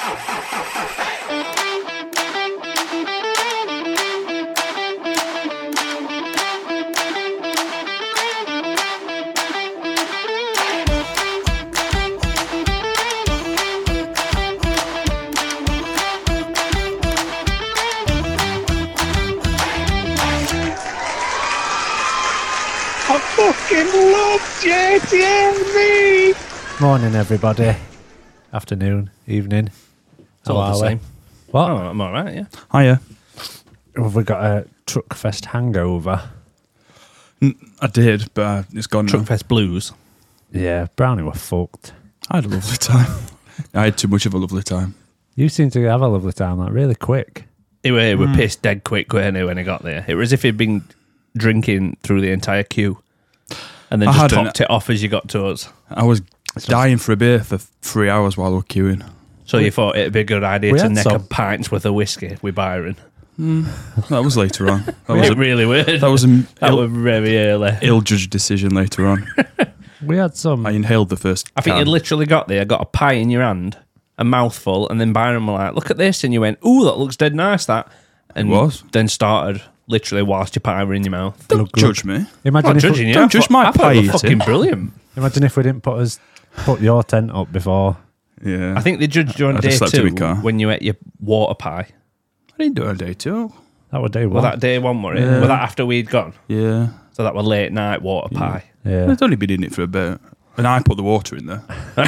I fucking love JTMV! Morning, everybody. Afternoon, evening. It's all the same. What? Oh, I'm all right, yeah. Hiya. Have we got a Truckfest hangover? I did, but it's gone now. Truckfest Blues. Yeah, Brownie were fucked. I had a lovely time. I had too much of a lovely time. You seem to have a lovely time, like, really quick. He were pissed dead quick, weren't he, when he got there? It was as if he'd been drinking through the entire queue and then just topped it off as you got to us. I was dying for a beer for 3 hours while we were queuing. So you thought it'd be a good idea We to had neck a some. pint's worth of whiskey with Byron. That was later on. It really would. That was an That was very early. ill-judged decision later on. We had some. I inhaled the first I think can. you literally got there, got a pie in your hand, a mouthful, and then Byron were like, look at this, and you went, ooh, that looks dead nice, that. And It was. then started literally whilst your pie were in your mouth. Don't judge me. Imagine Not if judging you. don't judge my I thought pie it was eating. fucking brilliant. Imagine if we didn't put your tent up before. Yeah. I think they judged you on I day just slept in 2 my car. when you ate your water pie. I didn't do it on day 2. That would do Well, well. that day 1 were it? Yeah. Was that after we'd gone? Yeah. So that was late night water pie. Yeah. I'd only been in it for a bit. And I put the water in there.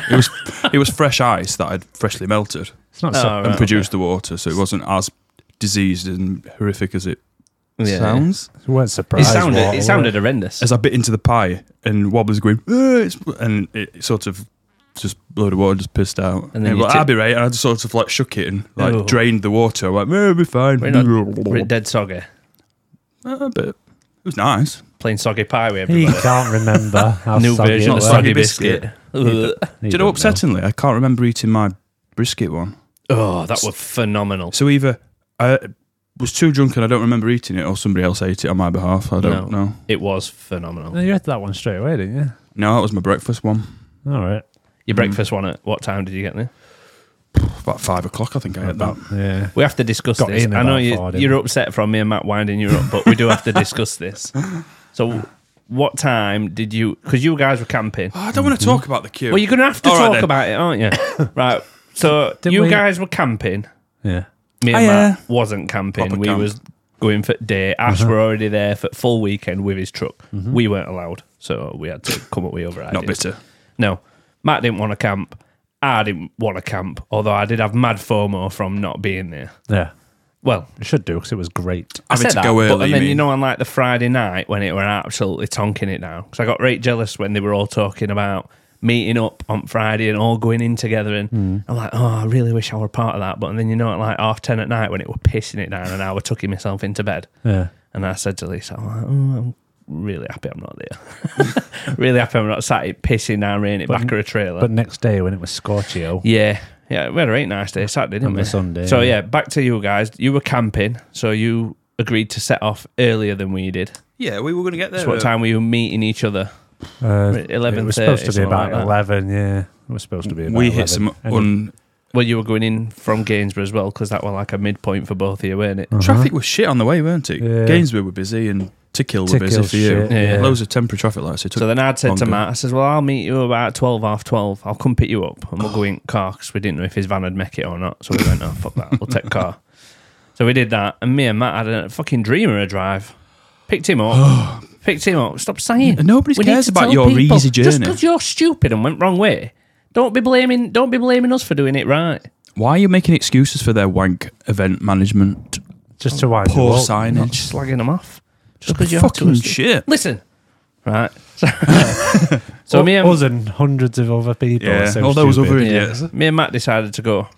It was fresh ice that I'd freshly melted It's not Oh, so. right. and produced the water, so it wasn't as diseased and horrific as it sounds. We weren't It surprised. sounded horrendous. As I bit into the pie and Wobbler's going, and it sort of just a load of water just pissed out. And then And you I'll be right. And I just sort of like shook it and like Oh. drained the water. I went, it'll be fine. We're it dead soggy. A bit. It was nice. Playing soggy pie with He everybody. can't remember how New soggy version it of was. soggy biscuit. biscuit. He Do you know, don't upsettingly, I can't remember eating my brisket one. Oh, that was phenomenal. So either I was too drunk and I don't remember eating it, or somebody else ate it on my behalf. I don't know. It was phenomenal. No, you had that one straight away, didn't you? No, that was my breakfast one. All right. Your breakfast one at what time did you get there? About 5 o'clock, I think I had that. Yeah. We have to discuss Got this. in I know about 4, didn't you're we? upset from me and Matt winding you up, but we do have to discuss this. So, what time did you? Because you guys were camping. I don't want to talk about the queue. Well, you're going to have to All right talk then. about it, aren't you? Right. So Didn't you we- guys were camping. Yeah. Me and Oh, yeah. Matt wasn't camping. Proper We camp. was going for day. Ash were already there for full weekend with his truck. We weren't allowed, so we had to come up with other ideas. Not bitter. No, Matt didn't want to camp. I didn't want to camp, although I did have mad FOMO from not being there. Yeah. Well, You should do because it was great. I Having said to go that, early, but and then you you mean? know on like the Friday night when it were absolutely tonking it down, because I got right jealous when they were all talking about meeting up on Friday and all going in together, and I'm like, oh, I really wish I were part of that. But and then you know at like 10:30 at night when it were pissing it down, and I were tucking myself into bed, Yeah. and I said to Lisa, I'm like, I'm really happy I'm not there. Really happy I'm not sat it pissing down, raining back of a trailer. But next day when it was scorchio, Yeah, we had a right nice day Saturday, didn't On we? the Sunday, So yeah. yeah, back to you guys. You were camping, so you agreed to set off earlier than we did. Yeah, we were going to get there. So what time were you meeting each other? 11. It was supposed to be something about like that. 11. Yeah, it was supposed to be. About We 11. hit some And Well, you were going in from Gainsborough as well, because that was like a midpoint for both of you, weren't it? Traffic was shit on the way, weren't it? Yeah. Gainsborough were busy and Tickhill were busy Tickhill's for you. shit, yeah. Loads of temporary traffic lights. It took So then I'd said to longer. Matt, I said, well, I'll meet you about 12, half 12. I'll come pick you up and we'll go in car, because we didn't know if his van had make it or not. So we went, oh, fuck that, we'll take car. So we did that, and me and Matt had a fucking dreamer a drive. Picked him up. Stop saying. And nobody We need cares to about tell your people, easy Just journey. because you're stupid and went wrong way, don't be blaming us for doing it right. Why are you making excuses for their wank event management? just to wind you Poor up. signage. Not slagging them off. Just because you're Fucking twisted. shit. Listen, right. So me and us and hundreds of other people. Yeah, are so all those stupid. other Yeah. idiots. Me and Matt decided to go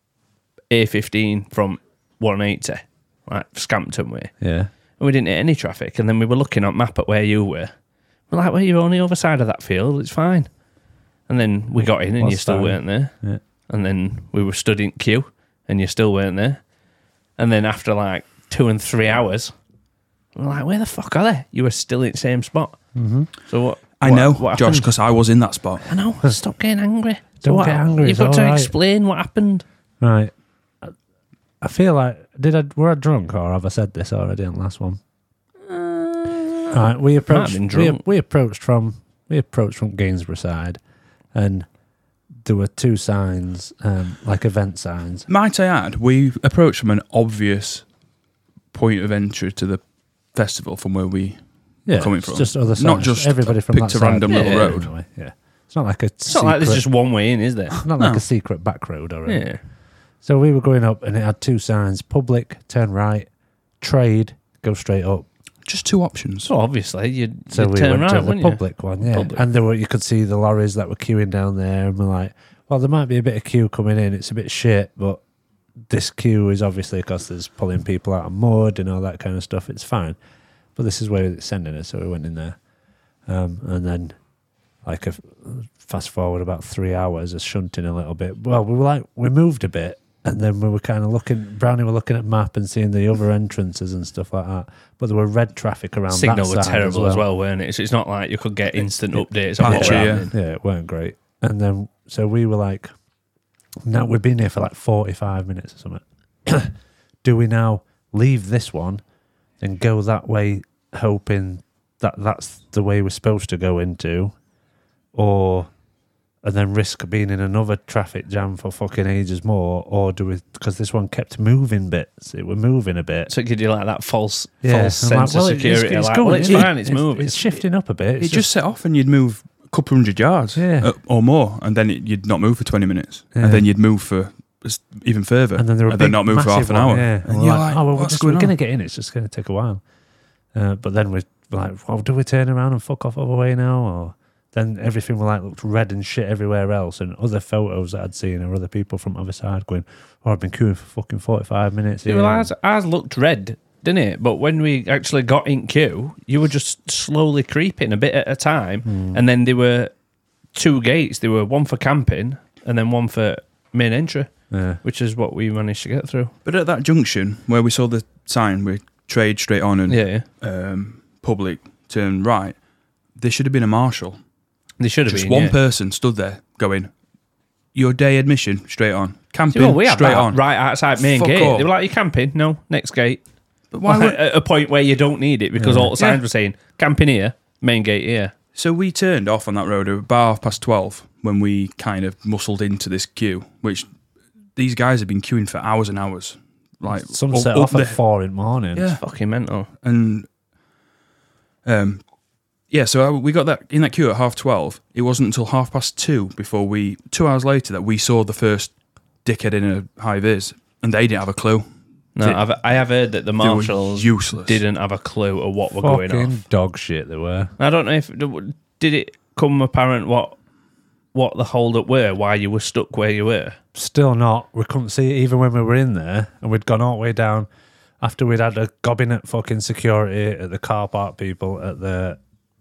A15 from 180, like Scampton way. Yeah. And we didn't hit any traffic. And then we were looking at map at where you were. We're like, well, you're on the other side of that field. It's fine. And then we got in and What's you still fine? weren't there. Yeah. And then we were stood in queue and you still weren't there. And then after like 2 and 3 hours, we're like, where the fuck are they? You were still in the same spot. Mm-hmm. So what? I know, what Josh, happened? because I was in that spot. I know. Stop getting angry. Don't what, get angry, You've it's got to all right. explain what happened. Right. I feel like were I drunk or have I said this already on the last one? Right, we approached. been drunk. We approached from Gainsborough side, and there were two signs, like event signs. Might I add, we approached from an obvious point of entry to the festival from where we Yeah, coming it's from. just other sides. Not just everybody from picked that a side. random little road. Anyway, yeah, it's not like a. It's not like there's just one way in, is there? not like No. a secret back road or anything. Yeah. So we were going up, and it had two signs: public, turn right; trade, go straight up. Just two options. So obviously you'd So we turn went right, to the wouldn't you? public one, yeah. Public. And you could see the lorries that were queuing down there, and we're like, well, there might be a bit of queue coming in. It's a bit shit, but this queue is obviously because there's pulling people out of mud and all that kind of stuff. It's fine, but this is where it's sending us. So we went in there, and then like fast forward about 3 hours of shunting a little bit. Well, we moved a bit. And then we were kind of Brownie were looking at map and seeing the other entrances and stuff like that. But there were red traffic around Signal that were side terrible as well, weren't it? So it's not like you could get instant updates on what patchy, were yeah. happening. Yeah, it weren't great. And then, so we were like, now we've been here for like 45 minutes or something. Do we now leave this one and go that way, hoping that that's the way we're supposed to go into? And then risk being in another traffic jam for fucking ages more? Or do we, because this one kept moving bits, it were moving a bit. So it gives you like that false And I'm sense like, of well, security. It's like, going, well, it's fine, it's moving. It's shifting up a bit. It just set off and you'd move a couple hundred yards or more, and then you'd not move for 20 minutes. Yeah. And then you'd move for even further. And then there were big, not move for half massive an hour. one, yeah. And we're you're like, like, oh, well, what's we're going going to on? get in. It's just going to take a while. But then we're like, well, do we turn around and fuck off other way now? Or then everything looked red and shit everywhere else. And other photos that I'd seen or other people from the other side going, oh, I've been queuing for fucking 45 minutes. Yeah, well, ours looked red, didn't it? But when we actually got in queue, you were just slowly creeping a bit at a time. And then there were two gates. There were one for camping and then one for main entry, which is what we managed to get through. But at that junction where we saw the sign, we trade straight on and Yeah. public turn right, there should have been a marshal. They should have Just been, one yeah. person stood there going, your day admission, straight on. Camping, See, well, we had straight that on. right outside main Fuck gate. off. They were like, you camping? No, next gate. But why would, At a point where you don't need it because all the signs were saying, camping here, main gate here. So we turned off on that road at about 12:30 when we kind of muscled into this queue, which these guys have been queuing for hours and hours. Like Some set off at 4 in the morning. Yeah. Fucking mental. And so we got that in that queue at 12:30. It wasn't until 2:30 before 2 hours later that we saw the first dickhead in a high vis, and they didn't have a clue. No, I have heard that the were marshals useless. didn't have a clue of what were going Fucking on. dog shit they were. I don't know if did it come apparent what the hold up were, why you were stuck where you were. Still not. We couldn't see it even when we were in there, and we'd gone all the way down after we'd had a gobbing at fucking security at the car park people at the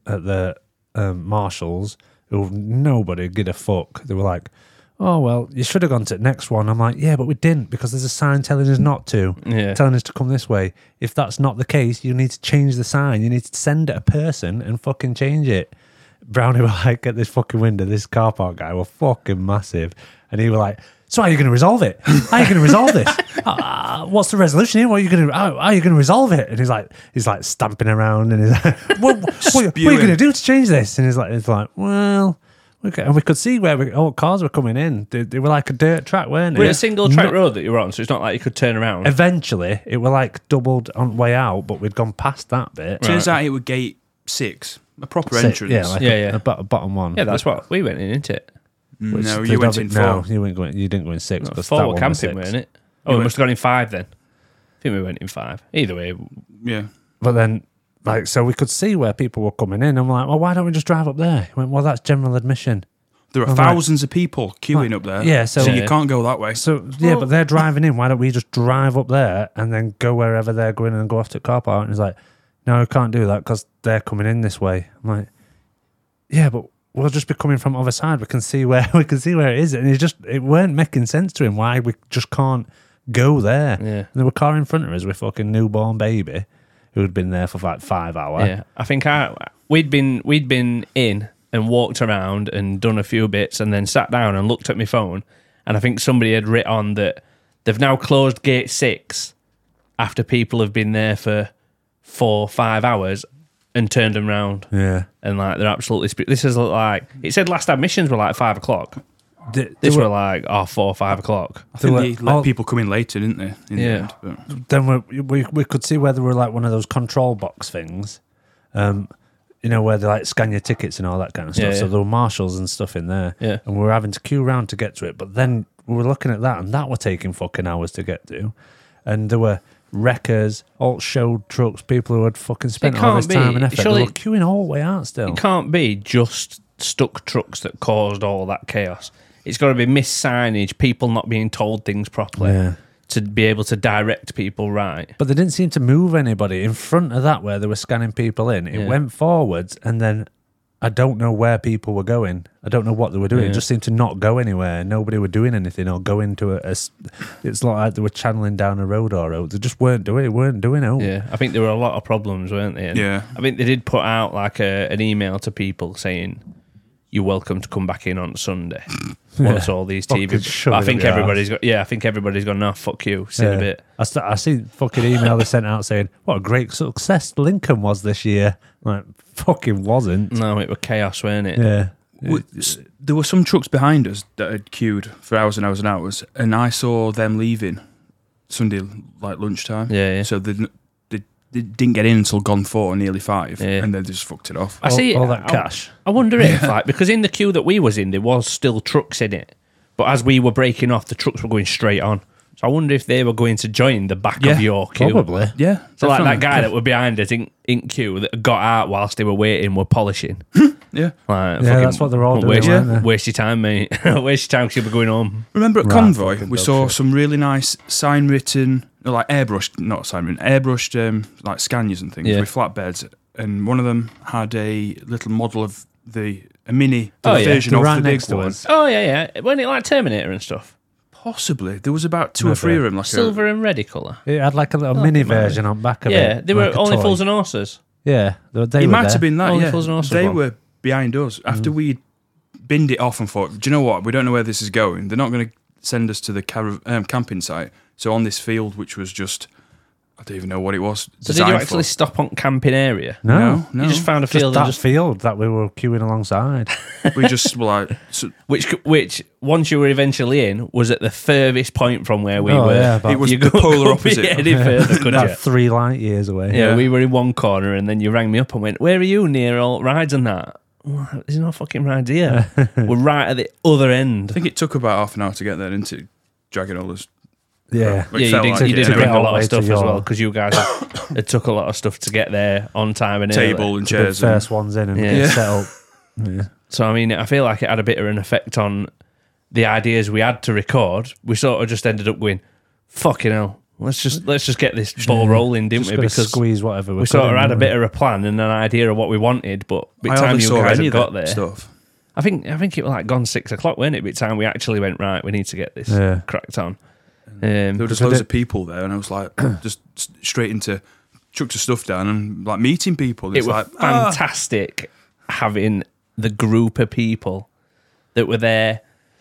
marshals, who nobody gave a fuck. They were like, oh, well, you should have gone to the next one. I'm like, yeah, but we didn't, because there's a sign telling us not to, telling us to come this way. If that's not the case, you need to change the sign. You need to send it a person and fucking change it. Brownie were like, at this fucking window, this car park guy were fucking massive. And he were like, so how are you going to resolve it? How are you going to resolve this? What's the resolution here? How are you going to resolve it? And he's like stamping around, and he's like, what are you going to do to change this? And he's like, well, okay. And we could see where all cars were coming in. They were like a dirt track, weren't We're they? a single track road that you were on, so it's not like you could turn around. Eventually, it were like doubled on the way out, but we'd gone past that bit. Turns out it was gate 6, a proper entrance. Yeah, like a bottom one. Yeah, that's what we went into it. Which No, they'd you went have- in 4. No, you didn't go in 6. because 4 that were one was camping, 6. weren't it? Oh, we must have gone in 5 then. I think we went in 5. Either way, Yeah. But then, like, so we could see where people were coming in. I'm like, well, why don't we just drive up there? He went, well, that's general admission. There are I'm like- thousands of people queuing up there. Yeah, so- you can't go that way. So, yeah, but they're driving in. Why don't we just drive up there and then go wherever they're going and go off to the car park? And he's like, no, we can't do that because they're coming in this way. I'm like, yeah, but we'll just be coming from the other side. We can see where it is. And it weren't making sense to him why we just can't go there. Yeah. And there were a car in front of us with fucking newborn baby who had been there for like 5 hours. yeah. I think we'd been in and walked around and done a few bits and then sat down and looked at my phone. And I think somebody had written on that they've now closed gate 6 after people have been there for 4-5 hours and turned them round. Yeah. And like they're absolutely... This is like... It said last admissions were like 5 o'clock. This were like 4 or 5 o'clock. I think they let people come in later, didn't they? In the end, but. Then we could see where there were like one of those control box things, you know, where they like scan your tickets and all that kind of stuff. Yeah, So yeah. there were marshals and stuff in there, Yeah. and we were having to queue around to get to it. But then we were looking at that, and that were taking fucking hours to get to, and there were wreckers, alt showed trucks, people who had fucking spent all this time and effort. They were queuing all the way out still. It can't be just stuck trucks that caused all that chaos. It's got to be missed signage, people not being told things properly to be able to direct people right. But they didn't seem to move anybody. In front of that where they were scanning people in, it went forwards, and then I don't know where people were going. I don't know what they were doing. Yeah. It just seemed to not go anywhere. Nobody were doing anything or going to it's like they were channeling down a road or road. They just weren't doing it. Yeah, I think there were a lot of problems, weren't they? And Yeah. I think they did put out like an email to people saying, you're welcome to come back in on Sunday. Once all these Fucking TVs. shove But I it think up your everybody's got. Yeah, I think everybody's gone. Nah, fuck you. See in a bit. I see fucking email they sent out saying, what a great success Lincoln was this year. Like, fucking wasn't. No, it was chaos, weren't it? Yeah. There were some trucks behind us that had queued for hours and hours and hours, and I saw them leaving Sunday like lunchtime. Yeah, yeah. So they didn't get in until gone 4 or nearly 5, Yeah. and they just fucked it off. I see all that cash. I wonder if, like, because in the queue that we was in, there was still trucks in it. But as we were breaking off, the trucks were going straight on. So I wonder if they were going to join the back of your queue. Probably. Yeah. So like that definitely. guy that were behind us in queue that got out whilst they were waiting were polishing. Yeah. Like, Yeah, that's what they're all doing, Waste, aren't they? waste your time, mate. Waste your time because you'll be going home. Remember at Right, Convoy, fucking we dog saw shit. some really nice sign-written, like airbrushed, not sign-written, airbrushed like scanners and things Yeah. with flatbeds, and one of them had a little model of a mini Oh, yeah. version They're of right the big next to one. us. Oh, yeah, yeah. Wasn't it like Terminator and stuff? Possibly. There was about 2 or 3 of them. Like Silver and reddy colour. It had like a little mini version on back of it. Yeah, they were like a only toy. fools and horses. Yeah, they It were might there. have been that, Only yeah. Fools and Horses They one. were behind us. After we binned it off and thought, do you know what? We don't know where this is going. They're not going to send us to the camping site. So on this field, which was just, I don't even know what it was. So did you actually stop on camping area? No. No. You just found a Just field that and just field that we were queuing alongside. We just were like, so which once you were eventually in was at the furthest point from where we Oh, were. yeah, but- it was You the couldn't polar be opposite. any further, could About you? 3 light years away. Yeah, Yeah. we were in one corner, and then you rang me up and went, "Where are you near all rides and that?" Well, there's no fucking rides here. We're right at the other I end. think it took about half an hour to get there, didn't it? Dragging all this. Yeah. It Yeah, you felt did, like you it, did anyway. bring a all lot the way of stuff to as your- well because you guys it took a lot of stuff to get there on time and early. Table and The chairs. first ones in and Yeah. get set up. Yeah. So I mean, I feel like it had a bit of an effect on the ideas we had to record. We sort of just ended up going, "Fucking hell, let's just get this ball rolling," didn't Just we? gotta Because squeeze whatever we sort of had a bit of a plan and an idea of what we wanted, but by I the time hardly you saw guys any had of got that there, stuff. I think it was like gone 6 o'clock, wasn't it? By the time we actually went right, we need to get this Yeah. cracked on. There were just So loads did- of people there, and I was like, just straight into chucked the stuff down and like meeting people. It It's was like fantastic having the group of people that were there,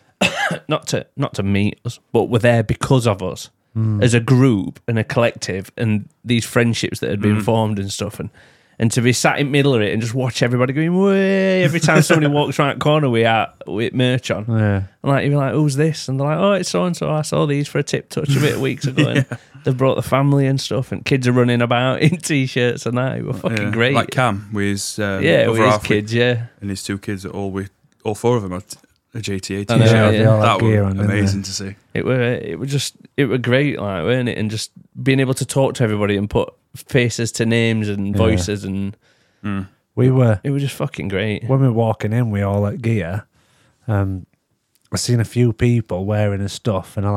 not to meet us, but were there because of us as a group and a collective, and these friendships that had been formed and stuff, and to be sat in the middle of it and just watch everybody going way every time somebody walks around the corner with merch on. Yeah. And like you're like, who's this? And they're like, oh, it's so and so. I saw these for a tip touch a bit of weeks ago. And they've brought the family and stuff, and kids are running about in t-shirts and that. It were fucking yeah, great. Like Cam with his yeah, other with his half kids, yeah. and his 2 kids. All 4 of them had a JTA I know, t-shirt. yeah. They all had That gear was on, didn't they? amazing to see. It were great, like, weren't it? And just being able to talk to everybody and put faces to names and voices, and We were, it was just fucking great. when we were walking in, we all had gear. I seen a few people wearing his stuff, and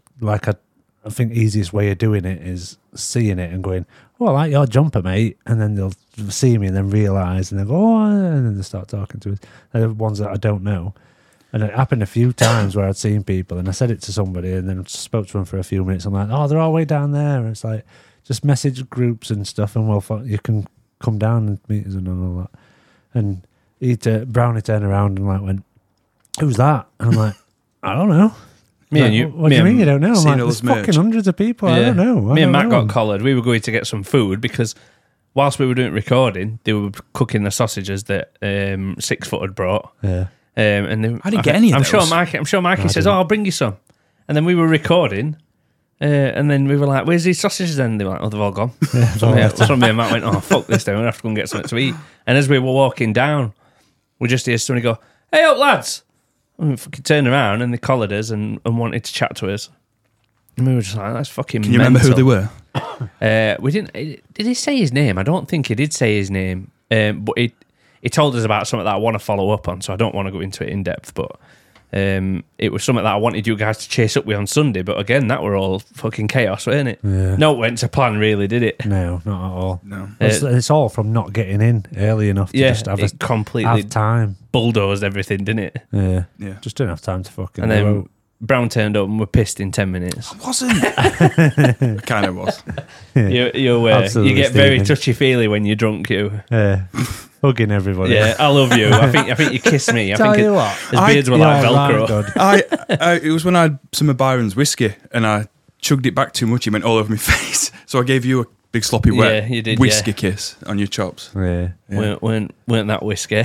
I think easiest way of doing it is seeing it and going, "Oh, I like your jumper, mate," and then they'll see me and then realise, and then go, "Oh," and then they start talking to us. They're the ones that I don't know, and it happened a few times where I'd seen people, and I said it to somebody, and then spoke to them for a few minutes. I'm like, "Oh, they're all way down there." And it's like, just message groups and stuff, and you can come down and meet us and all that. And Brownie turned around and like went, "Who's that?" And I'm like, "I don't know." Me and you. What do you mean you don't know? I'm seen like, all there's this merch. fucking hundreds of people. I don't know. Me and Matt got collared. We were going to get some food because whilst we were doing recording, they were cooking the sausages that 6 Foot had brought. Yeah. And they, I didn't get any of I'm those. sure Mikey says, "Oh, I'll bring you some." And then we were recording, and then we were like, "Where's these sausages?" Then they were like, "Oh, they've all gone." So me and Matt went, "Oh, fuck this! Then we have to go and get something to eat." And as we were walking down, we just hear somebody go, "Hey up, lads!" And we fucking turned around and they collared us and wanted to chat to us. And we were just like, "That's fucking." Can you remember who they were? We didn't. Did he say his name? I don't think he did say his name. But he told us about something that I want to follow up on, so I don't want to go into it in depth. But it was something that I wanted you guys to chase up with on Sunday. But again, that were all fucking chaos, weren't it? Yeah. No, it went to plan, really, did it? No, not at all. No. It's all from not getting in early enough to just have, it completely have time. bulldozed everything, didn't it? Yeah. Yeah. Just didn't have time to fucking. And then Brown turned up and we're pissed in 10 minutes. Wasn't. Kind of was. You're Absolutely, you get very Stephen. touchy-feely when you're drunk, you. Hugging everybody. Yeah, I love you. I think you kiss me. I Tell think you what, his beards were like Velcro. I it was when I had some of Byron's whiskey and I chugged it back too much. It went all over my face. So I gave you a big sloppy wet Yeah, you did, whiskey kiss on your chops. Yeah. Weren't that whiskey?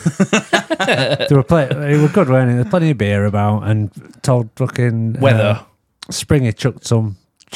They were it were good, weren't it? There's plenty of beer about, and told fucking Weather. Springy chucked some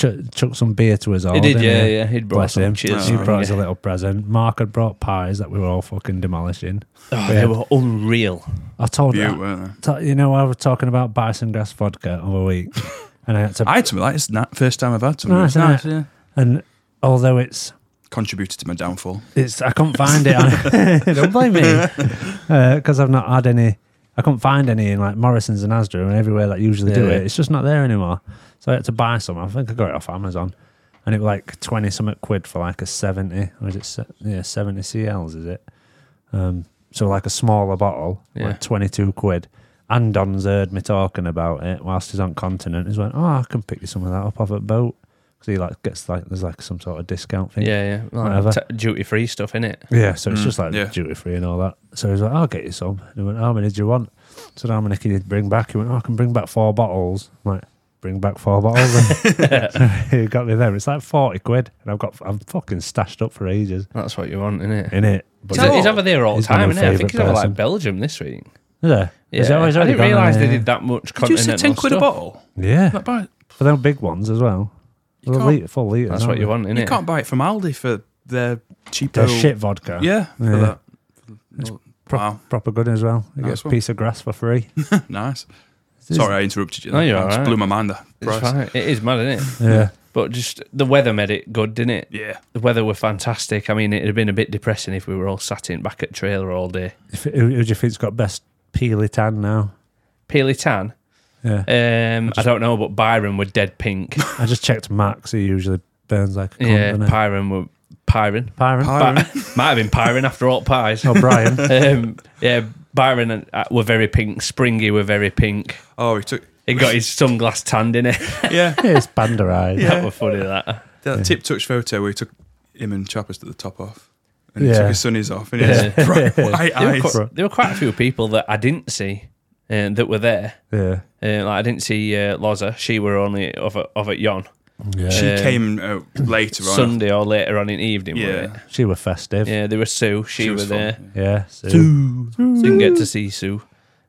beer to us all. He did, didn't yeah, he? yeah. He'd brought Bless some. him. Cheers. He brought us a Yeah. little present. Mark had brought pies that we were all fucking demolishing. Oh, they were unreal. I told Beaut, you, weren't they? you know, I was talking about bison grass vodka the other week, and I had to. I had some of that. It's the first time I've had some. Nice, It's nice, isn't yeah. And although it's Contributed to my downfall. I couldn't find it. Don't blame me, because I've not had any. I couldn't find any in like Morrison's and Asda and everywhere that usually do Yeah. it. It's just not there anymore. So I had to buy some. I think I got it off Amazon, and it was like 20 something quid for like a 70. Or is it 70 CLs? Is it? So like a smaller bottle, Yeah. like 22 quid. Andon's heard me talking about it whilst he's on continent. He's went, "Oh, I can pick you some of that up off at boat." Because he like gets like there's like some sort of discount thing. Yeah. Whatever. Like, duty-free stuff, innit? Yeah, so it's just like yeah. duty free and all that. So he was like, "I'll get you some." And he went, "How many do you want?" So how many can you bring back? He went, "Oh, I can bring back 4 bottles." I'm like, "Bring back 4 bottles." He got me there. It's like 40 quid, and I'm fucking stashed up for ages That's what you want, innit? in it. But He's over there all the he's my time, new innit? I think favourite he's over person. like Belgium this week. Is there? Is Yeah. it- he's I already didn't gone realise there, they yeah. did that much Did you say continental 10 quid a stuff. bottle? Yeah, Not bad. for them big ones as well. You For the can't- full litre. That's what you want, innit? You can't buy it from Aldi for their cheap They're shit vodka. Yeah, for Yeah. that. Wow. Proper good as well. You Nice get a one. piece of grass for free. Nice. Sorry, I interrupted you. No, there. you're It just alright. blew my mind. That It's price. fine. It is mad, isn't it? Yeah. But just the weather made it good, didn't it? Yeah. The weather were fantastic. I mean, it'd have been a bit depressing if we were all sat in back at trailer all day. Who do you think's got best peely tan now? Peely tan. Yeah. I don't know, but Byron were dead pink. I just checked Max. He usually burns like a cunt, Yeah, doesn't he? Byron were Byron. Byron. Might have been Byron after all pies. Oh, Brian. Yeah, Byron were very pink. Springy were very pink. Oh, he took. He got his sunglass tanned in it. Yeah. It's banderized. That were funny, that. That tip touch photo where he took him and Chappers to the top off. And he Yeah. took his sunnies off. And he has bright white eyes. There were quite a few people that I didn't see that were there. Yeah. Like I didn't see Loza. She were only of at Yon. Yeah. She came out later on. Sunday or later on in the evening, Yeah. weren't it? She was festive. Yeah, there was Sue. She was was fun. there. Yeah. So. Didn't get to see Sue.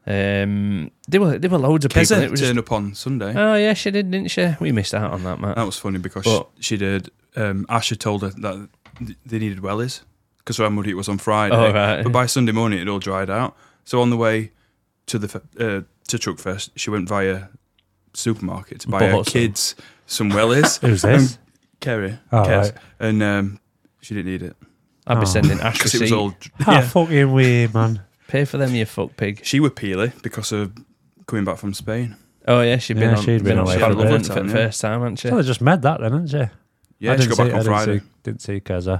There were loads of people. Keza It was turned up on Sunday. oh yeah, she did, didn't she? We missed out on that, Matt. That was funny because But- she did. Ash had told her that they needed wellies because of how muddy it was on Friday. Oh, right. But by Sunday morning, it all dried out. So on the way to the to Truckfest, she went via supermarket to buy her Bought some. kids some wellies. Who's this? Kerry. Oh, Kez. right. And she didn't need it I'd be Oh. sending Ash because it was receipt. all. Ah, fucking weird, man. Pay for them, you fuck pig. She was peely because of coming back from Spain. Oh yeah, she'd been Yeah, on. she'd been on away Scotland for a for time, the yeah. first time, hadn't she? So they just made that then, hadn't she? Yeah, she got back on Friday. Didn't see Keza.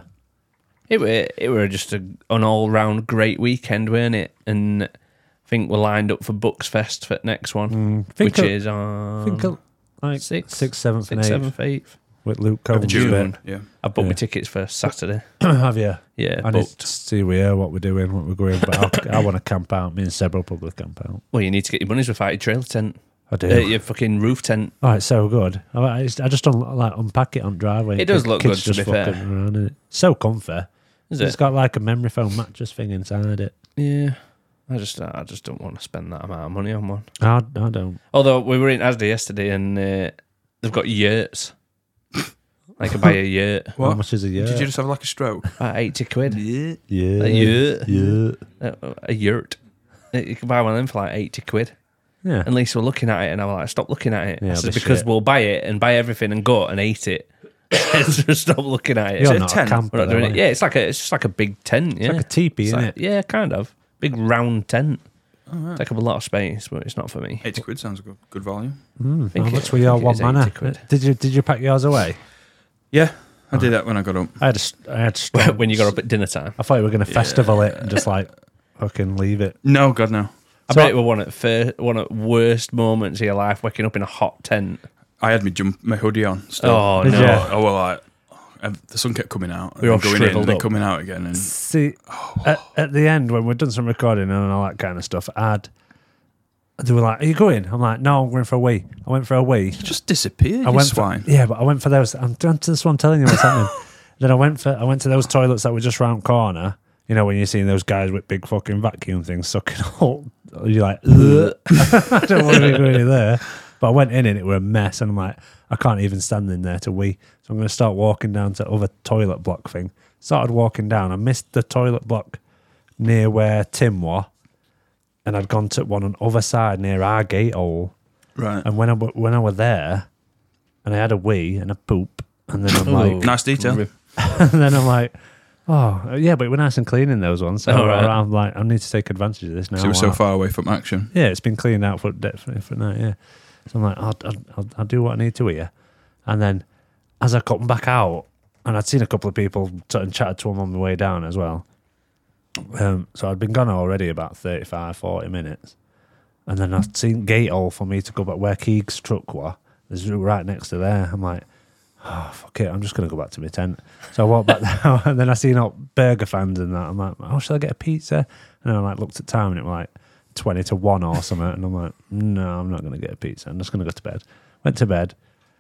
It were just an all round great weekend, weren't it? And I think we're lined up for Bucks Fest for next one, which is on like 6th, 6th, 7th, and 6th, 8th 7th, 8th. with Luke Combs. June. Yeah. I booked my Yeah. tickets for Saturday. Have you? Yeah, I need booked. to see what we're doing, what we're going. But I want to camp out. Me and Seb will probably camp out. Well, you need to get your money's worth out your trailer tent. I do. Your fucking roof tent. Oh, it's so good. I just don't like unpack it on driveway. It does look Kids good, to just be fair. fucking around in it. So comfy. Is It's it? got like a memory foam mattress thing inside it. Yeah. I just don't want to spend that amount of money on one. I don't. Although we were in Asda yesterday and they've got yurts. I could buy a yurt. How What? much is a year? Did you just have like a stroke? About 80 quid. Yeah. Yeah. A yurt. Yeah. A yurt. You can buy one of them for like 80 quid. Yeah. And Lisa were looking at it and I was like, stop looking at it. Yeah, I said, the because shit. we'll buy it and buy everything and go and eat it. Just stop looking at it. You're it a not a tent? camper. We're not doing though, it. are Yeah, it's just like a big tent. Yeah. It's like a teepee, It's isn't like- it? Yeah, kind of. Big round tent. Take up a lot of space, but it's not for me. 80 quid sounds good value. How think much it- were I your think it one is manor? 80 quid. Did you pack yours away? Yeah, I did that when I got up. I had storms. When you got up at dinner time. I thought you were going to festival it and just like fucking leave it. No, God, no. I bet it was one of the worst moments of your life, waking up in a hot tent. I had my hoodie on still. Oh, Did no. you? I was like, the sun kept coming out. You're all and going in shriveled and then up. coming out again. And See, at the end when we'd done some recording and all that kind of stuff, they were like, "Are you going?" I'm like, "No, I'm going for a wee." I went for a wee. just disappeared, I you went swine. but I went for those. I'm down to this one telling you what's happening. Then I went to those toilets that were just round corner. You know when you're seeing those guys with big fucking vacuum things sucking up, you're like, ugh. I don't want to be going there. But I went in and it were a mess, and I'm like, I can't even stand in there to wee. So I'm going to start walking down to other toilet block thing. Started walking down. I missed the toilet block near where Tim was, and I'd gone to one on the other side near our gate hole. Right. And when I were there, and I had a wee and a poop, and then I'm like, Nice detail. and then I'm like, oh yeah, but we're nice and clean in those ones. So Oh, right. I'm like, I need to take advantage of this now. So it was so Wow. far away from action. Yeah, it's been cleaned out for night. Yeah, so I'm like, I'll do what I need to here. And then as I come back out, and I'd seen a couple of people and chatted to them on the way down as well. So I'd been gone already about 35, 40 minutes. And then I'd seen gate hole for me to go back where Keeg's truck was. It's right next to there. I'm like, oh, fuck it, I'm just going to go back to my tent. So I walked back down, and then I seen up burger fans and that. I'm like, oh, should I get a pizza? And then I like looked at time, and it was like 20 to 1 or something. And I'm like, no, I'm not going to get a pizza. I'm just going to go to bed. Went to bed.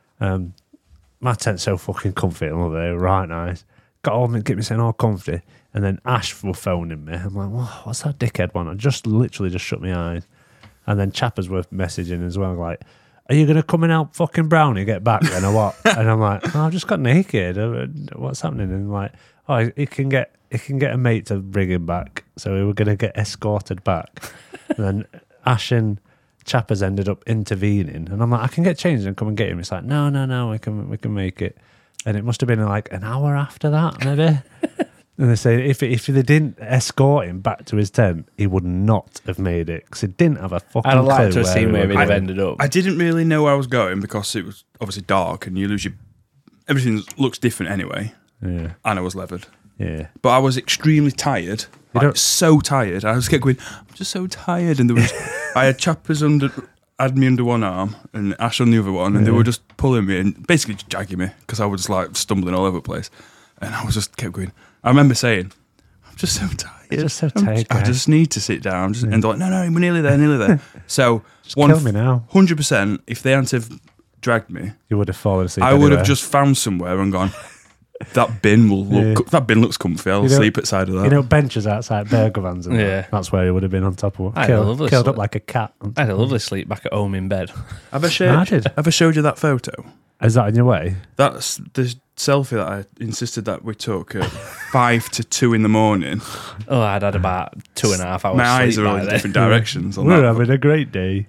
My tent's so fucking comfy. I love it. Right nice. Got home and get me saying all comfy. And then Ash was phoning me. I'm like, what's that dickhead one? I just literally just shut my eyes. And then Chappers were messaging as well, like, are you going to come and help fucking Brownie get back then or what? And I'm like, oh, I've just got naked. What's happening? And like, oh, he can get a mate to bring him back. So we were going to get escorted back. And then Ash and Chappers ended up intervening. And I'm like, I can get changed and come and get him. It's like, no, we can make it. And it must have been like an hour after that, maybe. And they say if they didn't escort him back to his tent, he would not have made it because he didn't have a fucking I'd like clue to have seen where he'd have ended up. I didn't really know where I was going because it was obviously dark and you lose your... Everything looks different anyway. Yeah, And I was leathered. yeah. But I was extremely tired. don't- So tired. I was kept going, I'm just so tired. And there was... I had Chappers had me under one arm and Ash on the other one, and they were just pulling me and basically just dragging me because I was just like stumbling all over the place. And I was just kept going. I remember saying, I'm just so tired. Just so tired, I guys. just need to sit down. And they're like, no, we're nearly there. So, Kill me now. 100%, if they hadn't have dragged me, You would have fallen asleep. I would have anywhere. just found somewhere and gone, that bin looks comfy. I'll You know- sleep at side of that. You know, benches outside burger vans and Yeah. that. That's where he would have been on top of I had a lovely killed up sleep. like a cat. I had a lovely sleep back at home in bed. Have I did. showed you that photo? Is that in your way? That's the selfie that I insisted that we took at 5 to 2 in the morning. Oh, I'd had about 2.5 hours My eyes sleep are by all in then. different directions on We're that. having a great day.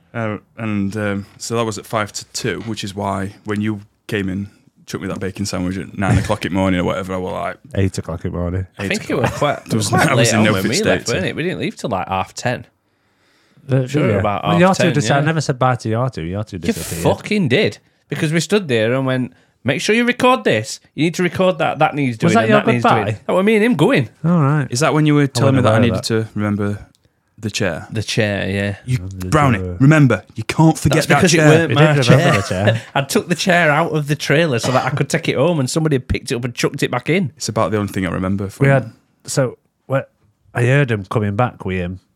So that was at 5 to 2, which is why when you came in, took me that bacon sandwich at 9 o'clock in the morning or whatever, I was like, 8 o'clock in the morning. I think it was quite, was- quite I was late in on no when fit we state left, to- weren't it? We didn't leave till like 10:30. Sure, about well, half your two 10, decided. yeah. I never said bye to your two. Your two You disappeared. fucking did. Because we stood there and went, make sure you record this. You need to record that. That needs doing. Was that and your that needs doing. goodbye? That was me and him going. All right. is that when you were telling me wasn't that I aware needed of to remember the chair? The chair, yeah. You, Brownie, remember, you can't forget That's that because it chair. weren't We my did remember chair. the chair. I took the chair out of the trailer so that I could take it home, and somebody had picked it up and chucked it back in. It's about the only thing I remember. From We had I heard him coming back with him,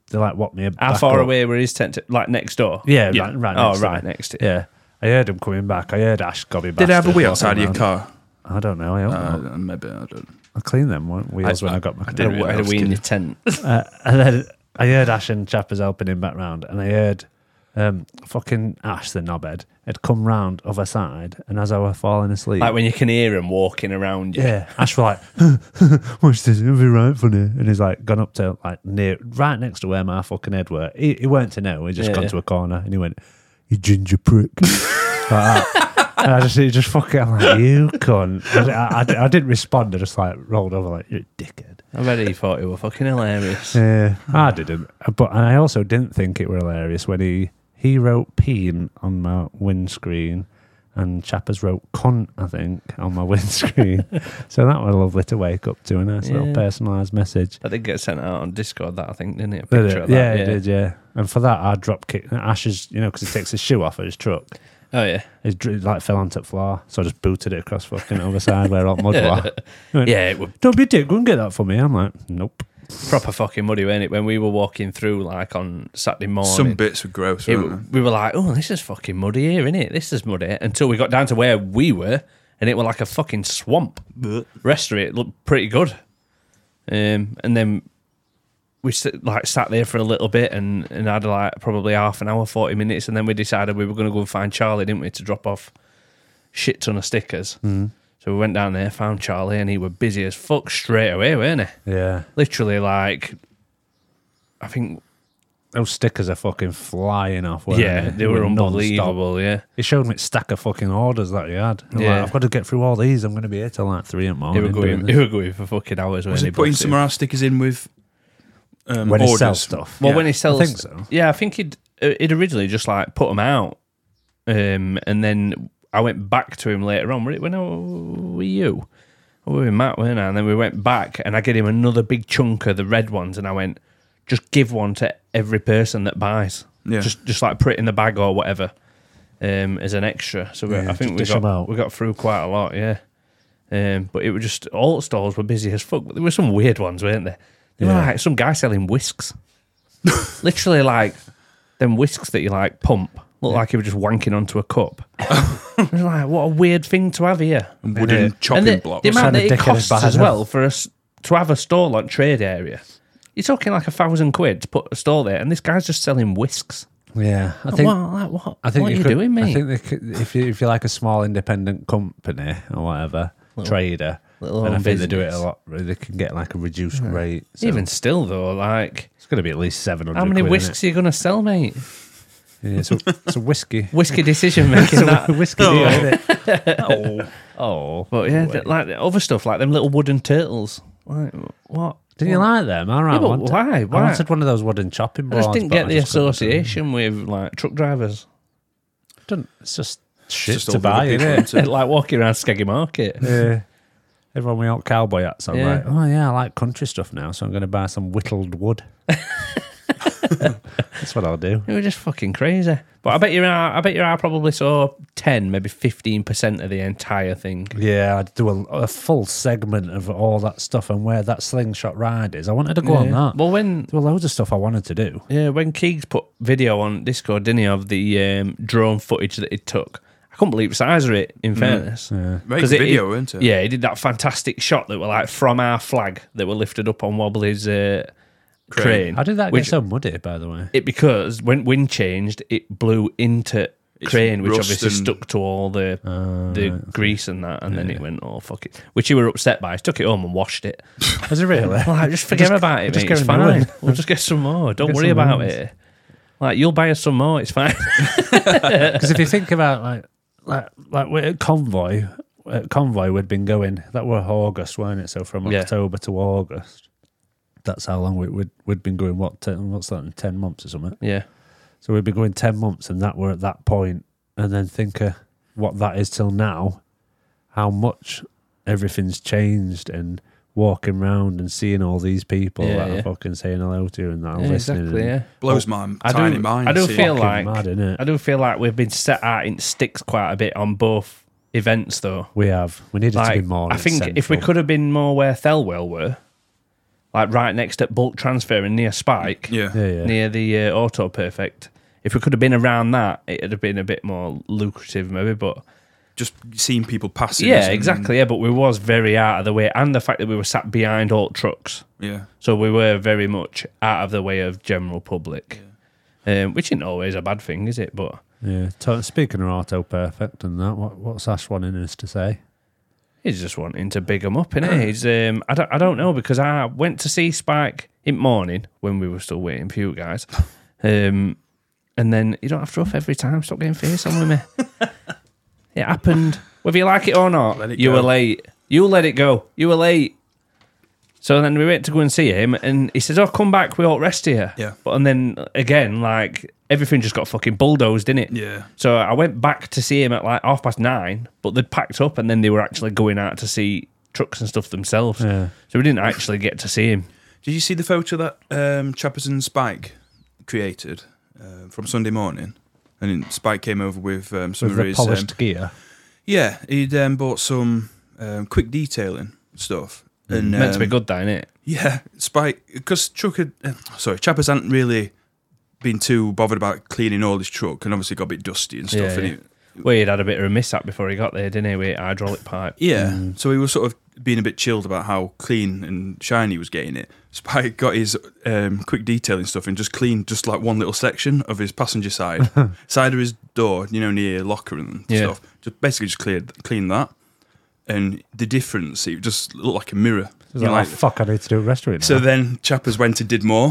they like walked me How back far up. away were his tent? Like next door? Yeah, right next to right me. next to it. Yeah. I heard him coming back. I heard Ash Gobby Did they have a bastard wheel walking outside of your around. car? I don't know. I hope not. Maybe, I don't. I cleaned them wheels when I got my car. didn't I had a wee in the tent. And then I heard Ash and Chappers helping him back round, and I heard fucking Ash, the knobhead, had come round other side, and as I was falling asleep, Like when you can hear him walking around you. yeah, Ash was like, "Watch this, it'll be right funny," and he's like gone up to like right next to where my fucking head were. He weren't to know. He just gone to a corner, and he went, "You ginger prick." Like that. And he just fucking, I'm like, "You cunt." I didn't respond. I just like rolled over like, "You're a dickhead." I bet he thought it were fucking hilarious. Yeah, I didn't. But and I also didn't think it were hilarious when he wrote "peen" on my windscreen, and Chappers wrote "cunt," I think, on my windscreen. So that was lovely to wake up to, a nice little personalised message. I did get sent out on Discord, that I think, didn't it? A Did picture it? of that. Yeah, it did, yeah. And for that, I drop kicked Ash's, because he takes his shoe off at his truck. Oh, yeah. It like fell onto the floor, so I just booted it across fucking other side where all mud was. Yeah, it was Don't be a dick, go and get that for me. I'm like, nope. proper fucking muddy, wasn't it? When we were walking through, like, on Saturday morning. Some bits were gross, weren't We were like, oh, this is fucking muddy here, innit? This is muddy. Until we got down to where we were, and it was like a fucking swamp. The rest of it looked pretty good. And then we sat there for a little bit and had like probably half an hour, 40 minutes, and then we decided we were going to go and find Charlie, didn't we, to drop off shit ton of stickers. So we went down there, found Charlie, and he was busy as fuck straight away, weren't he? Yeah. Literally, like, I think... Those stickers are fucking flying off. Weren't they were non-stop. unbelievable, yeah. He showed me a stack of fucking orders that he had. I'm Yeah. like, I've got to get through all these. I'm going to be here till like 3 in the morning. He were going for fucking hours. Was he putting some of our stickers in with when orders? he sells stuff. Well, Yeah. when he sells... I think so. Yeah, I think he'd originally just, like, put them out. And then I went back to him later on. Were you? We were with Matt, weren't I? And then we went back, and I gave him another big chunk of the red ones, and I went, just give one to every person that buys. Yeah. Just like put it in the bag or whatever, as an extra. So I think dish 'em out. we got through quite a lot, yeah. But it was just, all the stalls were busy as fuck. But there were some weird ones, weren't there? There were like some guy selling whisks. Literally like them whisks that you like pump. Looked like he was just wanking onto a cup. I was like, what a weird thing to have here. Wooden chopping And blocks. the amount that Kinda it dickhead costs bad, as well for us to have a stall on trade area. You're talking like £1,000 to put a stall there, and this guy's just selling whisks. Yeah, I think. What I think are you could, doing, mate? I think they could, if you're like a small independent company or whatever, trader, little then I own think they do it a business. lot. They can get like a reduced rate. So Even still, though, like, it's going to be at least 700. how many quid, whisks are you going to sell, mate? Yeah, it's a whiskey. Whiskey decision making that. Whiskey deal, isn't it? Oh, But yeah, like the other stuff, like them little wooden turtles. Like, what? didn't you like them? All right, Yeah, but why? I wanted one of those wooden chopping I boards. just didn't but get the just couldn't do it. association with like truck drivers. It's just shit just to all the buy, other people, isn't it? isn't it? Like walking around Skeggy Market. Yeah. Everyone with all cowboy hats on, Yeah. like, oh yeah, I like country stuff now, so I'm going to buy some whittled wood. That's what I'll do. It was just fucking crazy. But I bet I probably saw 10, maybe 15% of the entire thing. Yeah, I'd do a full segment of all that stuff and where that slingshot ride is. I wanted to go on that. Well, when There were loads of stuff I wanted to do. when Keegs put video on Discord, didn't he, of the drone footage that he took? I couldn't believe the size of it, in fairness. Great 'Cause video, weren't it? Yeah, he did that fantastic shot that were like from our flag that were lifted up on Wobbly's crane. How did that which, get so muddy, by the way? because when wind changed, it blew into crane, which rust obviously and- stuck to all the grease and that, and then it went, oh, fuck it. Which you were upset by. I took it home and washed it. Was it really? Like, just forget about it, just mate. It's get a new fine. one. We'll just get some more. Don't Get worry some about new it. Like, you'll buy us some more. It's fine. Because if you think about like we're at Convoy we'd been going, that were August, weren't it? So from Yeah. October to August, that's how long we'd been going. What's that, 10 months or something? Yeah. So we'd been going 10 months, and that we're at that point, and then think of what that is till now, how much everything's changed, and walking around and seeing all these people that are fucking saying hello to you and that are listening. Exactly, and yeah. Blows my I tiny do- mind. I do seeing- feel fucking like- mad, innit? I do feel like we've been set out in sticks quite a bit on both events, though. We needed to Like, be more. I think if we could have been more where Thelwell were, like right next to Bulk Transfer and near Spike, Yeah. near the Auto Perfect. If we could have been around that, it'd have been a bit more lucrative, maybe. But Just seeing people passing. yeah, exactly. Yeah, but we was very out of the way, and the fact that we were sat behind all trucks, Yeah. so we were very much out of the way of general public, which isn't always a bad thing, is it? But Yeah. Speaking of Auto Perfect and that, what's Ash wanting us to say? he's just wanting to big him up, innit? He's I don't know, because I went to see Spike in the morning when we were still waiting for you guys, and then you don't have to rough every time. Stop getting face on with me. It happened. Whether you like it or not, Let it you go. were late. You let it go. You were late. So then we went to go and see him, and he says, "Oh, come back. We all rest here." Yeah. But and then again, like everything just got fucking bulldozed, didn't it? Yeah. So I went back to see him at like 9:30, but they'd packed up, and then they were actually going out to see trucks and stuff themselves. Yeah. So we didn't actually get to see him. Did you see the photo that Chappers and Spike created from Sunday morning? And then Spike came over with some With of the his polished gear. yeah, he'd bought some quick detailing stuff. And Meant to be good, that, innit? Yeah, Spike, because Chappers hadn't really been too bothered about cleaning all his truck, and obviously got a bit dusty and stuff. Yeah, and Well, he'd had a bit of a mishap before he got there, didn't he, with hydraulic pipe? so he was sort of being a bit chilled about how clean and shiny he was getting it. Spike got his quick detailing stuff and just cleaned just like one little section of his passenger side, side of his door, near locker and stuff. Just cleaned that. And the difference, it just looked like a mirror. He's like, oh, fuck, I need to do a restaurant now. So then Chappers went and did more.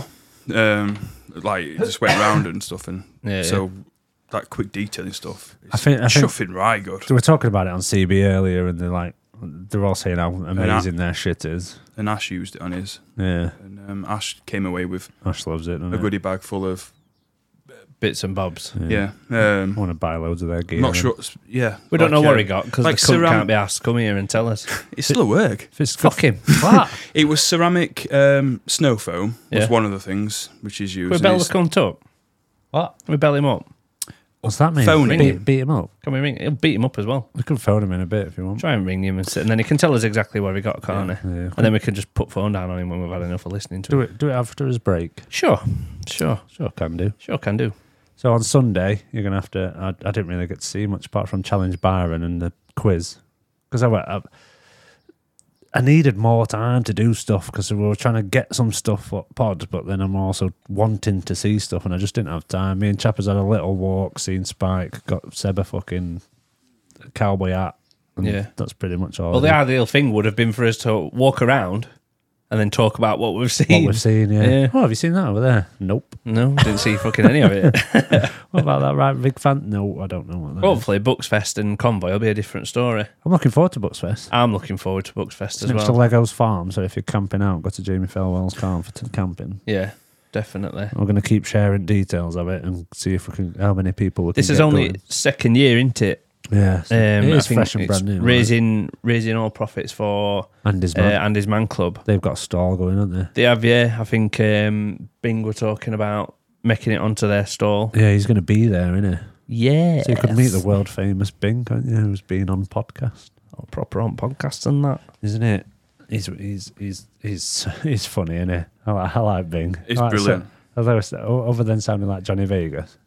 Just went round and stuff. And so that quick detailing stuff, I think chuffing right good. So we're talking about it on CB earlier, and they're all saying how amazing their shit is. And Ash used it on his. Yeah. And Ash came away with Ash loves it, doesn't a it? goodie bag full of, Bits and bobs. yeah. I want to buy loads of their gear. Not sure. Yeah. We don't know what he got, because like the cunt ceram- can't be asked to come here and tell us. It's still at work. If it's Fuck him. What? It was ceramic snow foam was Yeah. one of the things which is used. We and bell the it's- cunt up. What? We bell him up. What's that mean? Phoning. Beat him up. Can we ring? He'll beat him up as well. We can phone him in a bit if you want. Try and ring him, and then he can tell us exactly where he got, can't he? Yeah. And then we can just put phone down on him when we've had enough of listening to Do him. it after his break. Sure, Sure can do. sure can do. So on Sunday, you're going to have to... I didn't really get to see much apart from Challenge Byron and the quiz. Because I needed more time to do stuff because we were trying to get some stuff for pod, but then I'm also wanting to see stuff and I just didn't have time. Me and Chappers had a little walk, seen Spike, got Seb a fucking cowboy hat. And Yeah. that's pretty much all. Well, the I did. ideal thing would have been for us to walk around and then talk about what we've seen. What we've seen, yeah. Yeah. Oh, have you seen that over there? Nope. No, didn't see fucking any of it. What about that right big fan? No, I don't know what that is. Hopefully, Bucksfest and Convoy will be a different story. I'm looking forward to Bucksfest. I'm looking forward to Bucksfest as Next to well. Lego's farm, so if you're camping out, go to Jamie Felwell's farm for camping. Yeah, definitely. We're going to keep sharing details of it and see if we can, how many people we can This is get only going. second year, isn't it? Yeah, it I is think fresh and it's brand new. Raising raising all profits for Andy's man. Andy's Man Club. They've got a stall going, haven't they? They have, yeah. I think Bing were talking about making it onto their stall. Yeah, he's going to be there, isn't he? Yeah. So you could meet the world famous Bing, can't you? Who's been on podcast, proper on podcasts and that. isn't it? He's funny, isn't he? I like Bing. He's I like brilliant. Other than sounding like Johnny Vegas,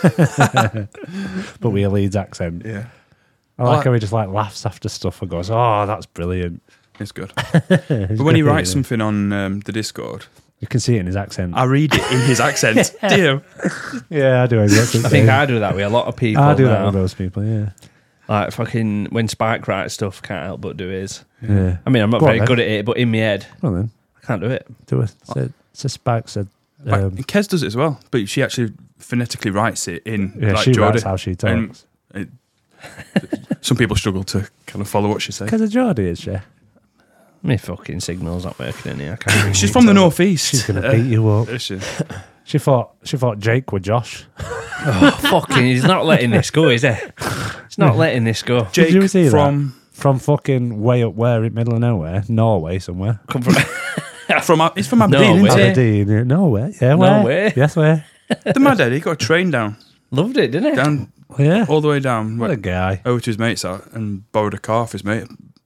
but with a Leeds accent. Yeah. I like how he just like laughs after stuff and goes, "Oh, that's brilliant." It's good. He's But when he good, writes isn't something on the Discord, you can see it in his accent. I read it in his accent. Do you? Yeah, I do. I think I do that with a lot of people. I do that now. with those people. Yeah, Like fucking when Spike writes stuff, can't help but do his. yeah. I mean, I'm not Go on, very then. good at it, but in my head, Well then, I can't do it. do it. So Spike said, Kez does it as well, but she actually phonetically writes it in "Yeah, like she Geordie. writes how she talks." And some people struggle to kind of follow what she says. Because of Geordie, is she? My fucking signal's not working in here. I can't read She's it. from the northeast. She's gonna beat you up. Is she? She thought Jake with Josh. Oh, fucking, he's not letting this go, is he? He's not letting this go. Jake you see from From fucking way up where in middle of nowhere, Norway somewhere. Come from he's from Aberdeen, No isn't way. he? Aberdeen, yeah, Norway. Yeah, where? Norway. Yes, where? The mad Eddie got a train down Loved it, didn't he? down Oh, yeah. all the way down What a guy. over to his mate's house and borrowed a car for his mate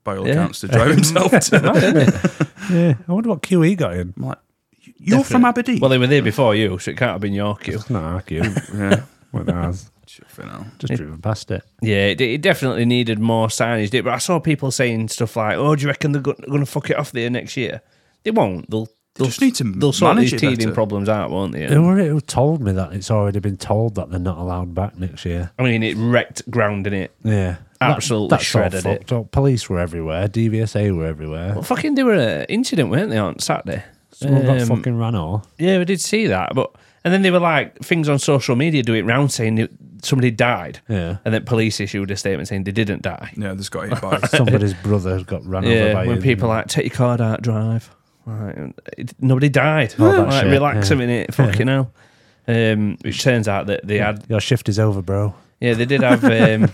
by all accounts, to drive himself to. Yeah, I wonder what queue he got in. I'm like, you're from Aberdeen? Well, they were there before you, so it can't have been your queue. It's not our queue. Yeah. What ours? Just driven past it. Yeah, it definitely needed more signage. But I saw people saying stuff like, "Oh, do you reckon they're going to fuck it off there next year?" They won't. They'll just need to they'll sort manage these it teething better. problems out, won't they? Who told me that it's already been told that they're not allowed back next year? I mean, it wrecked ground, in it. Yeah. Absolutely That's all shredded it. fucked up. Police were everywhere. DVSA were everywhere. Well, fucking, there were an incident, weren't they, on Saturday? Someone got fucking ran off. Yeah, we did see that. And then they were like, things on social media do it round saying that somebody died. Yeah. And then police issued a statement saying they didn't die. Yeah, this got hit by. Somebody's brother got run over Yeah, by when him. people like, take your car out, drive. Like, nobody died. All that Like, shit, relax yeah. a minute, fucking hell. Which turns out that they had, Your shift is over, bro. yeah, they did have,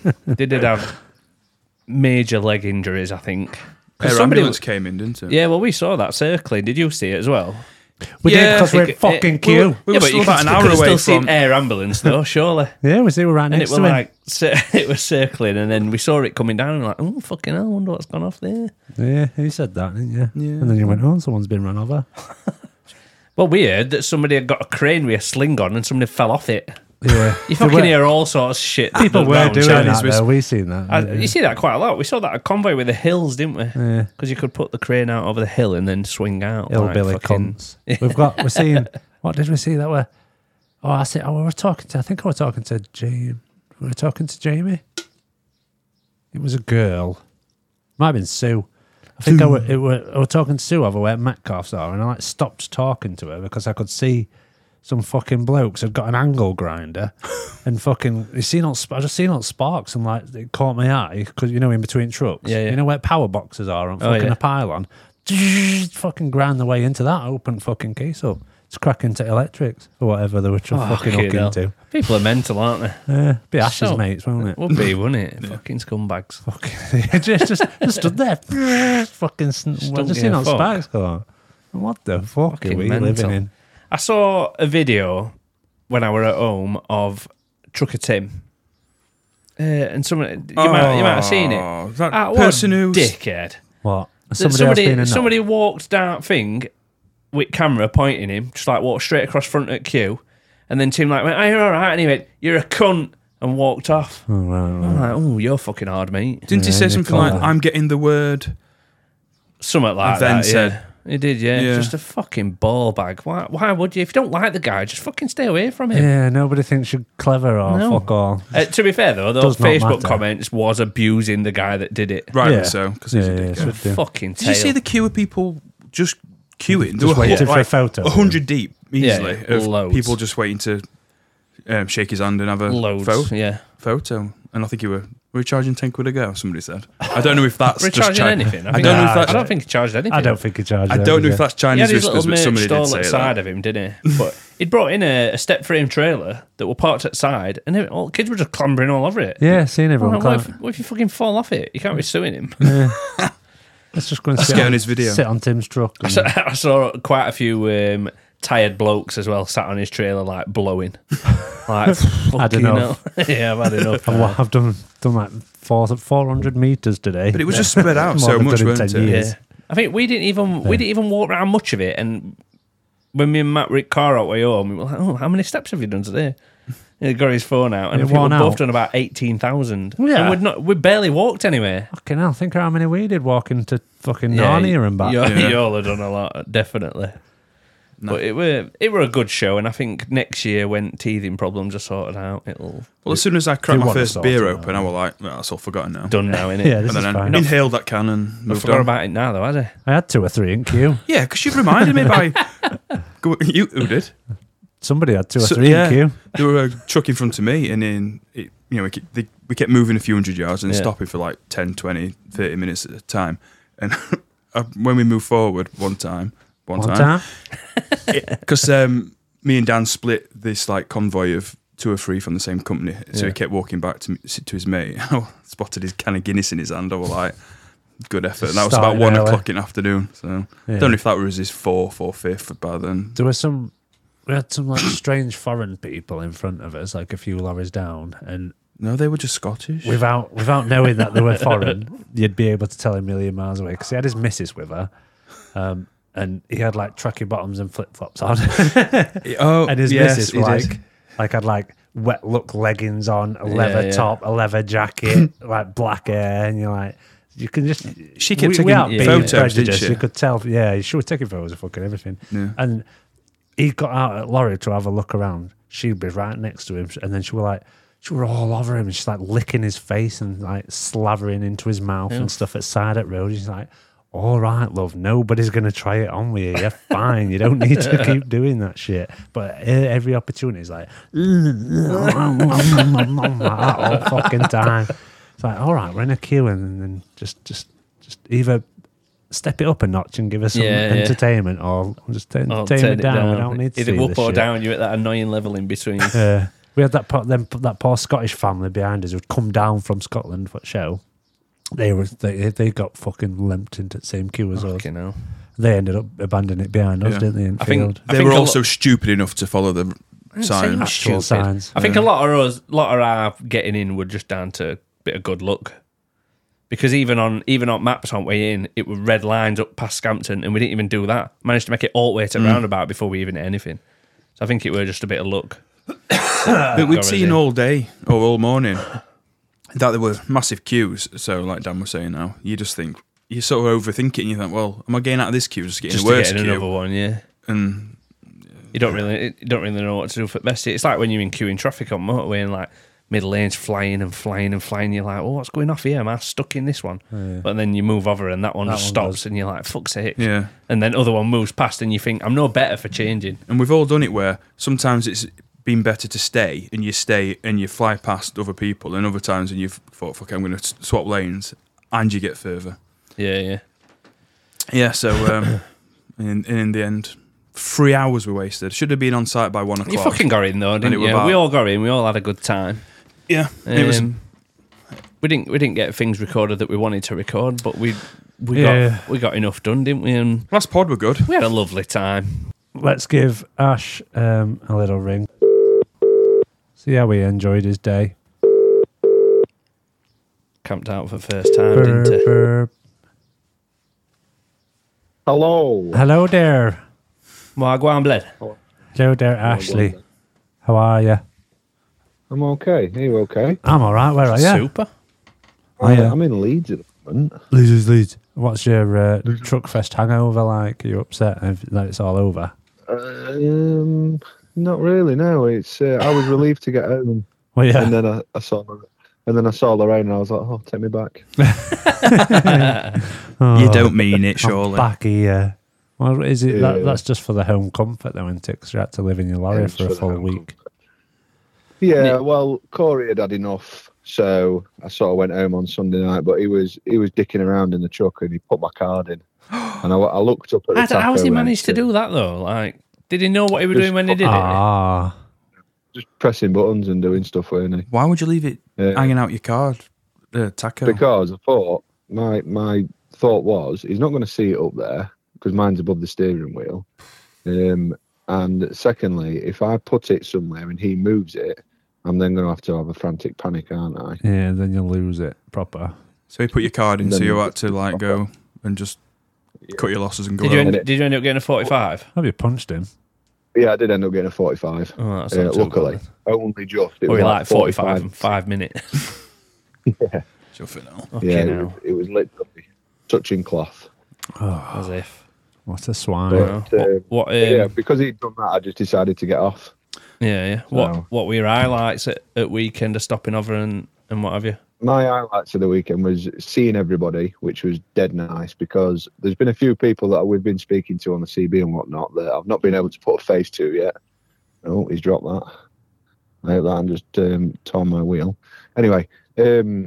major leg injuries, I think. 'Cause Air somebody ambulance came in, didn't it? Yeah, well, we saw that circling. Did you see it as well? We did Yeah, because we're in fucking queue. We were still about an hour could have away still from. seen air ambulance though, surely. Yeah, we were right And it next was to him. like it was circling, and then we saw it coming down, and we're like, oh fucking hell, I wonder what's gone off there. Yeah, you said that, didn't you? Yeah. And then you went, oh, someone's been run over. Well, we heard that somebody had got a crane with a sling on, and somebody fell off it. Yeah. You fucking hear all sorts of shit. People were doing Chinese that, was- though. We seen that. You see that quite a lot. We saw that at Convoy with the hills, didn't we? Yeah. Because you could put the crane out over the hill and then swing out. Hillbilly like fucking- cunts. We're seeing, what did we see that were? Oh, I think I was talking to Jamie. We were talking to Jamie. It was a girl. Might have been Sue. I think I were talking to Sue over where Metcalf's are, and I stopped talking to her because I could see some fucking blokes had got an angle grinder and fucking I just seen all sparks, and like it caught my eye because in between trucks, Yeah. you know where power boxes are on fucking a pylon, fucking grind the way into that, open fucking case up. It's cracking to electrics or whatever they were fucking hooking to. People are mental, aren't they? Yeah, be Ash's So- mates, won't it? Would be, wouldn't it? Fucking scumbags. Fucking just stood there, fucking. I just seen all fuck. sparks go on. What the fuck Fucking are we mental. living in? I saw a video when I were at home of Trucker Tim. And someone you might have seen it. That What person a who's dickhead. What? Somebody else being a nut? Somebody walked down thing with camera pointing him, just like walked straight across front at queue, and then Tim like went, "Oh, you're all right," and he went, "You're a cunt," and walked off. Oh, right. I'm like, "Oh, you're fucking hard, mate." didn't he Yeah, say you something call like, that. "I'm getting the word"? Something like And then that. said- Yeah. He did, yeah. Yeah. Just a fucking ball bag. Why would you? If you don't like the guy, just fucking stay away from him. Yeah, nobody thinks you're clever or No. fuck all. To be fair, though, those Does not Facebook matter. comments was abusing the guy that did it. Rightly Yeah. so, because he's a Yeah, dickhead. should do. Fucking Did you tail. see the queue of people just queuing? There Just were waiting for a photo. 100 deep, Yeah, easily, yeah, of loads. people just waiting to shake his hand and have a Loads, yeah. photo. And I think we were charging 10 quid a go, somebody said. I don't know if that's We're just charging anything. I don't know if I that's don't think he charged anything. I don't think he charged. I don't know if that's He had Chinese his little whispers, but merch somebody stall did at say the side that. of him, didn't he? But he'd brought in a step frame trailer that were parked at the side, and all kids were just clambering all over it. Yeah, seeing everyone. Well, what if you fucking fall off it? You can't be suing him. Let's just go and Let's sit get on on his video. Sit on Tim's truck. and- I saw quite a few tired blokes as well sat on his trailer, like blowing. Like, fucking enough. hell. Yeah, I've had enough. I've done like 400 meters today. But it was just spread out More so than much, done in weren't 10 it? years. Yeah. I think we didn't even walk around much of it, and when me and Matt were at car out way home, we were like, "Oh, how many steps have you done today?" And he got his phone out, and I It think worn we've both out? done about 18,000. Yeah. And we barely walked anywhere. Fucking hell, think of how many we did walking to fucking Narnia and back. You all have done a lot, definitely. But it were a good show, and I think next year when teething problems are sorted out, it'll Well, as soon as I cracked You my want to first sort beer it open, I was like, well, that's all forgotten now. done now, innit? Yeah, this And is then I fine. inhaled that can and I moved forgot on. about it now, though, had I? I had 2 or 3 in queue. Yeah, because you've reminded me by... You who did? Somebody had 2 or So, 3 yeah. in queue. There were a truck in front of me, and then we kept moving a few hundred yards and Yeah. stopping for like 10, 20, 30 minutes at a time. And when we moved forward one time, because me and Dan split this like convoy of 2 or 3 from the same company, so Yeah. he kept walking back to his mate. I spotted his can of Guinness in his hand. I was like, good effort. And that was about Starting 1 early. o'clock in the afternoon. So Yeah. I don't know if that was his 4th or 5th by then. There was we had some like strange foreign people in front of us, like a few lorries down, and No, they were just Scottish. Without knowing that they were foreign, you'd be able to tell a million miles away because he had his missus with her, and he had like tracky bottoms and flip flops on. And his missus were had like wet look leggings on, a leather top, a leather jacket, like black hair, and you're like. You can just. She kept taking photos, didn't she? You could tell. Yeah, she was taking photos of fucking everything. Yeah. And he got out at Laurie to have a look around. She'd be right next to him, and then she were all over him, and she's like licking his face and like slavering into his mouth and stuff at side at road. She's like, "All right, love, nobody's gonna try it on with you. You're fine. You don't need to keep doing that shit." But every opportunity is like, all fucking time. It's like, all right, we're in a queue, and then just either step it up a notch and give us some entertainment, or just turn it down. We don't need to either see up this or shit. down. You're at that annoying level in between. We had that poor Scottish family behind us who'd come down from Scotland for the show. They got fucking limped into the same queue as us. Hell. They ended up abandoning it behind us, didn't they? I think they were also stupid enough to follow the signs. Actual signs. I think a lot of our getting in were just down to a bit of good luck. Because even on maps on way in, it were red lines up past Scampton, and we didn't even do that. Managed to make it all the way to roundabout before we even hit anything. So I think it were just a bit of luck. But we'd seen all day or all morning that there were massive queues. So, like Dan was saying now, you just think you sort of overthink it, and you think, well, am I getting out of this queue? Just getting a worse queue. Another one, yeah. And you don't really know what to do for the best. It's like when you're in queuing traffic on motorway and like middle lanes flying and flying and flying. You're like, well, what's going off here? Am I stuck in this one? Yeah. But then you move over and that one just stops, and you're like, fuck's sake. Yeah. And then other one moves past, and you think, I'm no better for changing. And we've all done it where sometimes it's been better to stay and you fly past other people, and other times and you've thought, fuck, I'm going to swap lanes, and you get further. Yeah. Yeah, so in the end, 3 hours were wasted. Should have been on site by 1 o'clock. You fucking got in though, didn't you? We all got in. We all had a good time. Yeah, it was. We didn't get things recorded that we wanted to record, but we got enough done, didn't we? And last pod were good. We had a lovely time. Let's give Ash a little ring. See how he enjoyed his day. Camped out for the first time, didn't he? Hello there. Wagwan bled. Hello there, Ashley. How are you? I'm okay. Are you okay? I'm all right. Where are you? Super. I'm in Leeds at the moment. Leeds. What's your truck fest hangover like? Are you upset that it's all over? Not really. No, it's. I was relieved to get home. Well, yeah. And then I saw Lorraine, and I was like, "Oh, take me back." You don't mean it, surely. Back here. Well, is it? That's just for the home comfort, though, isn't it? Because you had to live in your lorry for a full week. Comfort. Yeah, well, Corey had enough, so I sort of went home on Sunday night. But he was dicking around in the truck, and he put my card in, and I looked up at the taco. How's he managed to do that though? Like, did he know what he was doing when he did it? Just pressing buttons and doing stuff, weren't he? Why would you leave it hanging out your card, taco? Because I thought my thought was he's not going to see it up there because mine's above the steering wheel. And secondly, if I put it somewhere and he moves it, I'm then going to have a frantic panic, aren't I? Yeah, then you'll lose it proper. So you put your card in, so you had to like go and just cut your losses and go. Did you end up getting a 45? Have you punched him? Yeah, I did end up getting a 45. Oh, that's not luckily, bad. only just. It was like 45 in 5 minutes. Yeah. Yeah, it was literally touching cloth. As if. What a swine. But, yeah, because he'd done that, I just decided to get off. Yeah. So, what were your highlights at weekend of stopping over and what have you? My highlights of the weekend was seeing everybody, which was dead nice, because there's been a few people that we've been speaking to on the CB and whatnot that I've not been able to put a face to yet. Oh, he's dropped that. I hope that and just torn my wheel. Anyway, it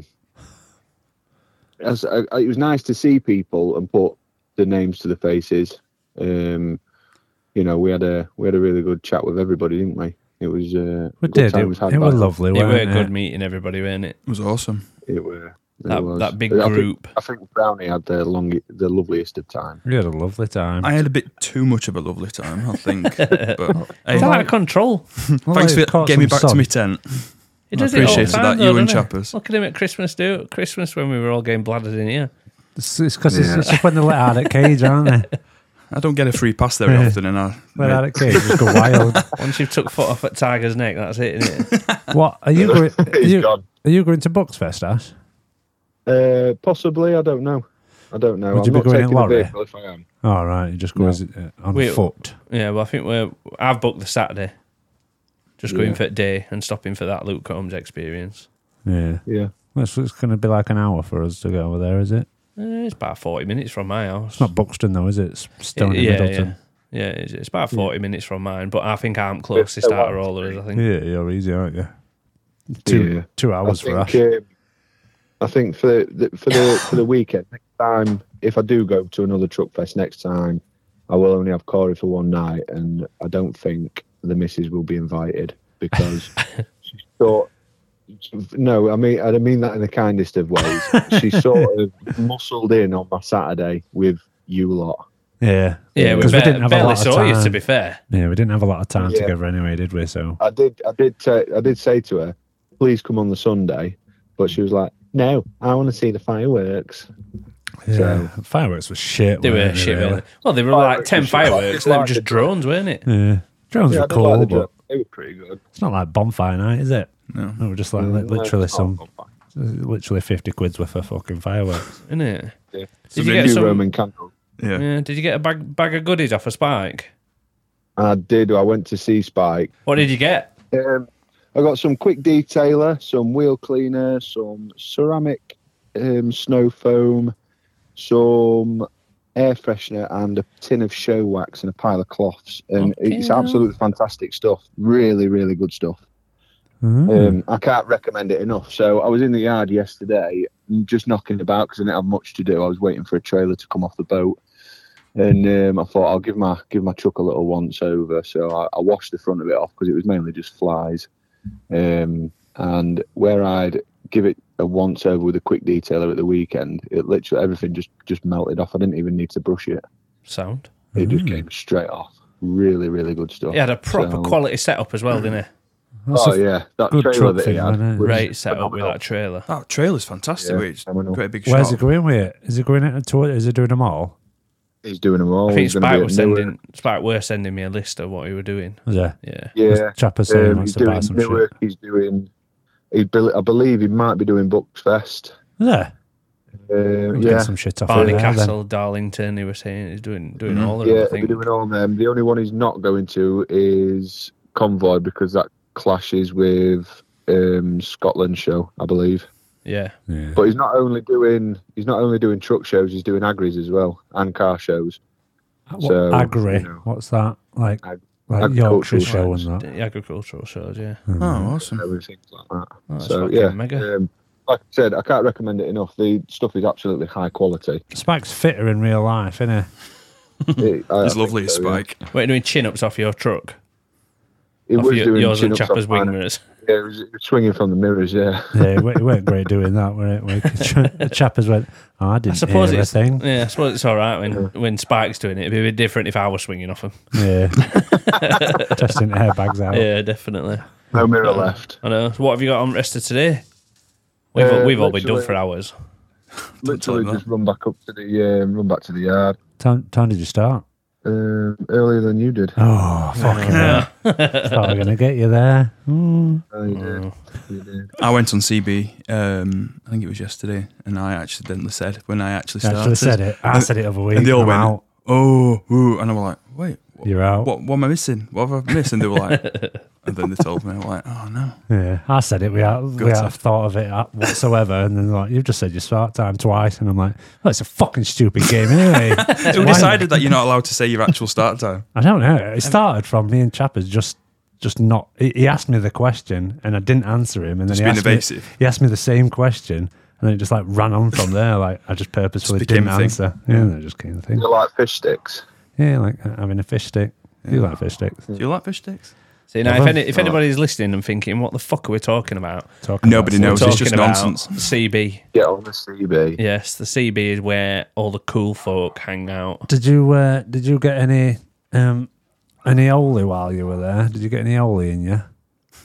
was nice to see people and put the names to the faces. We had a really good chat with everybody, didn't we? It was we did. It was lovely. It was a good meeting everybody, weren't it? It was awesome. It was. That big group. I think Brownie had the loveliest of time. We had a lovely time. I had a bit too much of a lovely time, I think. But it's out of control. Thanks for getting me back to my tent. He I does it all the appreciated time, that, though, you and doesn't he? Chappers. Look at him at Christmas, Christmas when we were all getting bladdered in here. It's because it's just when they let out at Cage, aren't they? I don't get a free pass very often, and I Let out at Cage, just go wild. Once you've took foot off at Tiger's neck, that's it, isn't it? What are you going? He's gone. Are you going to Bucksfest, Ash? Possibly, I don't know. Would you I'm be not going in taking a lorry? vehicle if I am. All right, you just go on foot. Yeah, well, I think I've booked the Saturday. Just going for a day and stopping for that Luke Combs experience. Yeah. Yeah. Well, it's going to be like an hour for us to go over there, is it? It's about 40 minutes from my house. It's not Buxton though, is it? It's Stony Middleton. Yeah, it's about 40 minutes from mine, but I think I'm closest out of all of us, I think. Yeah, you're easy, aren't you? 2 hours for Ash. I think for the weekend next time, if I do go to another truck fest next time, I will only have Corey for one night, and I don't think the missus will be invited because she thought. No, I mean that in the kindest of ways. She sort of muscled in on my Saturday with you lot. Yeah, because we didn't have a lot of time. You, to be fair. Yeah, we didn't have a lot of time together anyway, did we? So I did say to her, please come on the Sunday, but she was like, no, I want to see the fireworks. Yeah, so, fireworks were shit. They were shit. Really. Well, they were like 10 fireworks, and they were just drones, weren't it? Yeah, drones were cool, but they were pretty good. It's not like bonfire night, is it? No, we were just like literally 50 quid's worth of fucking fireworks, isn't it? Yeah. Did you get some Roman candles? Yeah. Did you get a bag of goodies off a Spike? I did. I went to see Spike. What did you get? I got some quick detailer, some wheel cleaner, some ceramic snow foam, some air freshener, and a tin of show wax and a pile of cloths. And it's absolutely fantastic stuff. Really, really good stuff. I can't recommend it enough. So I was in the yard yesterday, just knocking about because I didn't have much to do. I was waiting for a trailer to come off the boat, and I thought I'll give my truck a little once over. So I washed the front of it off because it was mainly just flies, and where I'd give it a once over with a quick detailer at the weekend, it literally everything just melted off. I didn't even need to brush it. Sound. It just came straight off. Really, really good stuff. He had a proper quality setup as well, didn't he? That trailer that he had. Great setup with that trailer. That trailer's fantastic. Yeah, it's great big shot. Where's he going with it? Is he going into it? Is he doing them all? He's doing them all. I think Spike were sending me a list of what he were doing. Yeah. Chapper saying wants to buy some Newark, shit. He's doing. I believe he might be doing Bucksfest. Yeah. Yeah. Some shit off Barney there, Castle, Darlington. He was saying he's doing all of them. Yeah, I think. he's doing all of them. The only one he's not going to is Convoy because that clashes with Scotland show, I believe. Yeah. But he's not only doing truck shows, he's doing agris as well and car shows. So, agri? What's that? Like Yorkshire show and that? The agricultural shows, yeah. Oh, awesome. Everything like that. Oh, so yeah, mega. like I said, I can't recommend it enough. The stuff is absolutely high quality. Spike's fitter in real life, isn't he? He's lovely as Spike. Wait, doing chin-ups off your truck? It was doing yours and chin-ups Chapper's off wing mine. mirrors. Yeah, it was swinging from the mirrors, yeah. Yeah, it weren't great doing that, were it? The Chappers went, I didn't suppose hear a thing. Yeah, I suppose it's all right when Spike's doing it. It'd be a bit different if I was swinging off him. Yeah. Testing airbags out. Yeah, definitely. No mirror left. I know. So what have you got on rest of today? We've all been done for hours. Literally just run back to the yard. Time did you start? Earlier than you did. Oh, fucking hell. Thought we were going to get you there. Oh, you did. I went on CB, I think it was yesterday, and I accidentally said, when I actually started. Said it. I said it over a week. And they all went, out. oh, ooh, and I was like, wait. You're out. What am I missing? What have I missed? And they were like, and then they told me, I'm like, oh no. Yeah, I said it. We have thought of it whatsoever. And then like, you've just said your start time twice. And I'm like, well, it's a fucking stupid game anyway. Who decided that you're not allowed to say your actual start time? I don't know. It started from me and Chappers just not. He asked me the question and I didn't answer him. And then he asked me the same question. And then it just like ran on from there. Like I just purposefully didn't answer. Yeah, and it just came the thing. You like fish sticks? Yeah, like having a fish stick. Yeah. You like fish sticks? Do you like fish sticks? See, now, if anybody's listening and thinking, what the fuck are we talking about? Nobody knows. It's just about nonsense. CB. Get on the CB. Yes, the CB is where all the cool folk hang out. Did you get any Oli while you were there? Did you get any Oli in you?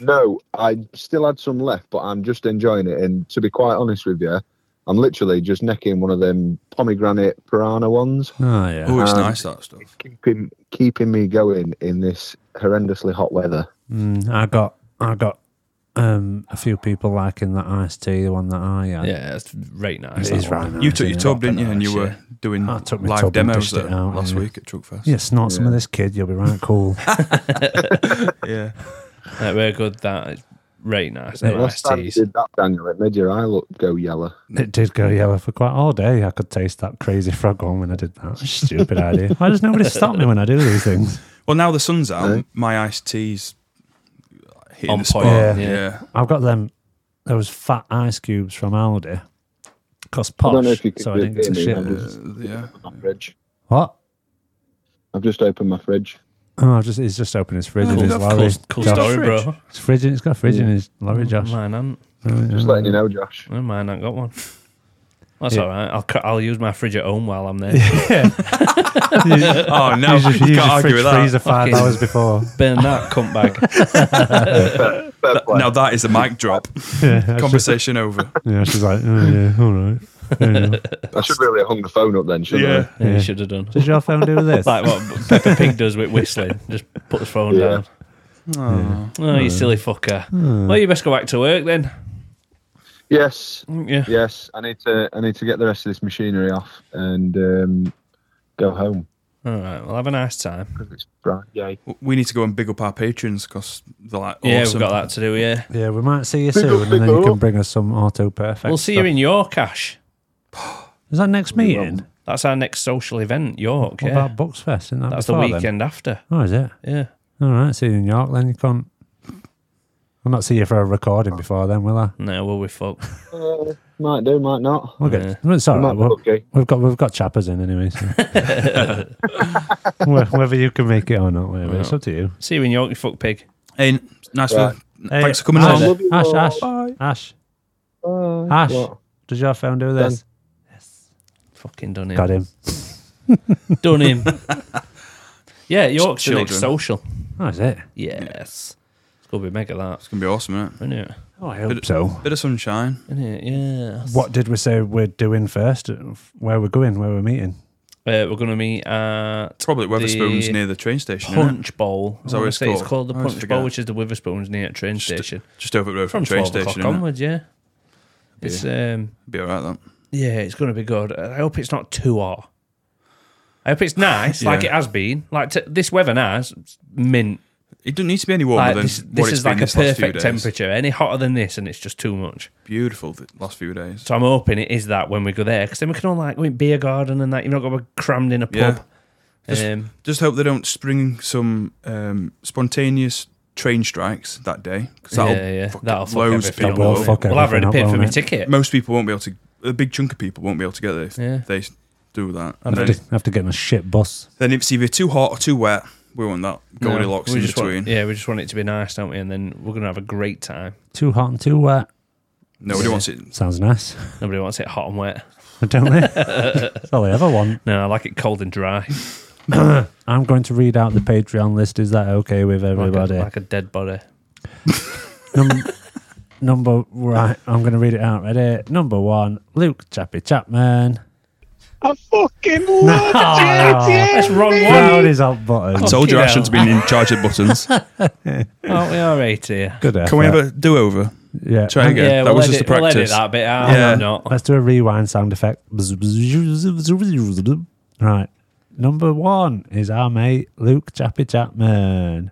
No, I still had some left, but I'm just enjoying it. And to be quite honest with you, I'm literally just necking one of them pomegranate piranha ones. Oh yeah. Oh, it's nice, that stuff. Keeping me going in this horrendously hot weather. I got a few people liking that iced tea, the one that I had. Yeah, it's right nice. It is that one. right nice. You took your isn't tub, it? didn't you? And you were doing I took my live tub and demos dished it there out, last yeah. week at Truckfest. Yeah, snort some of this, kid. You'll be right cool. Yeah. We're good. That is right nice. Yeah, Them Last iced time you teas. did that, Daniel, it made your eye look go yellow. It did go yellow for quite all day. I could taste that crazy frog one when I did that. Stupid idea. Why does nobody stop me when I do these things? Well, now the sun's out, Eh? my iced tea's hitting On the spot. point, Yeah. I've got those fat ice cubes from Aldi. Cost I don't know posh, if you can so I didn't get hear to me. shit. I'm just Yeah. my fridge. What? I've just opened my fridge. Oh, he's just opened his fridge in his lorry. Cool Josh. story, bro. His fridge, he's got a fridge in his lorry, Josh. Mine ain't. Just letting you know, Josh. Well, mine ain't got one. That's Yeah. all right. I'll use my fridge at home while I'm there. Oh, no. Use your You can't argue fridge with that. freezer 5 Fucking- hours before. Burn that cunt bag. Fair play. Now that is a mic drop. Yeah, Conversation over. yeah, she's like, oh yeah, all right. Fair enough. I should really have hung the phone up then, shouldn't I? Yeah, Yeah. you should have done. Does your phone do this? Like what Peppa Pig does with whistling. Just put the phone Yeah. down. Oh, you silly fucker. Well, you best go back to work then. Yes, Yeah. yes. I need to get the rest of this machinery off and go home All right. Well, have a nice time. because it's Friday. We need to go and big up our patrons because they're like awesome. Yeah, we've got that to do. Yeah. Yeah, we might see you Big soon, up, and then big you can up. bring us some auto perfect. We'll see you in York, Ash. Is that next meeting? That's our next social event, York. What Yeah. about Bucks Fest? Isn't that That's the before then? weekend after. Oh, is it? Yeah. All right, see you in York then. You can't. I'll not see you for a recording before then, will I? No, we'll be fucked. Might do, might not. We'll get. Well, it's all right. Might be lucky. We've got chappers in anyway. So. Whether you can make it or not, whatever. It's up to you. See you in York, you fuck pig. Hey, nice Right. thanks for coming Ash, on. Love you Ash, all. Ash, Bye. Ash, Bye. Ash. What? Does your phone do this? Fucking done him. Got him. Done him. Yeah, York's the next Children. social. Oh, is it? Yes. It's going to be mega that. It's going to be awesome, isn't it? Isn't it? Oh, I hope so. Bit of sunshine. Isn't it? Yeah. What did we say we're doing first? Where we're going? Where we're meeting? We're going to meet at It's probably Weatherspoons The near the train station, isn't it? Punch Bowl. Is that what it's It's called? called the I always Punch Bowl, forget. which is the Witherspoons near the train station. Just over the road from From the train 12 o'clock station, isn't it? onwards, yeah. It's Be alright, that. yeah, it's going to be good. I hope it's not too hot. I hope it's nice, like Yeah. it has been. Like this weather now, it's mint. It doesn't need to be any warmer Like than this what it's is been like a this last few perfect days. temperature. Any hotter than this, and it's just too much. Beautiful the last few days. So I'm hoping it is that when we go there, because then we can all like go in beer garden and that. You've not got to be crammed in a pub. Just hope they don't spring some spontaneous train strikes that day, because That'll fuck loads of everything people. up. Will fuck Well, I've already everything paid up, for my won't it? ticket. Most people won't be able to. A big chunk of people won't be able to get there if Yeah. they do that. I have to get in a shit bus. Then if it's either too hot or too wet, we want that Goldilocks we in just between. we just want it to be nice, don't we? And then we're gonna have a great time. Too hot and too wet. Nobody wants it. Sounds nice. Nobody wants it hot and wet. Don't they? That's all I ever want. No, I like it cold and dry, I'm going to read out the Patreon list. Is that okay with everybody? like a dead body. Number right. I'm going to read it out. Ready? Number 1, Luke Chappie Chapman. I fucking love JT. That's wrong one. Proud is up buttons. I told you I hell. shouldn't have been in charge of buttons. Oh, we are right here. Good effort. Can we have a do-over? Yeah. Try again. Yeah, that we'll was edit, just a we'll edit practice. that bit out. Yeah. I'm not. Let's do a rewind sound effect. Right. Number 1 is our mate Luke Chappie Chapman.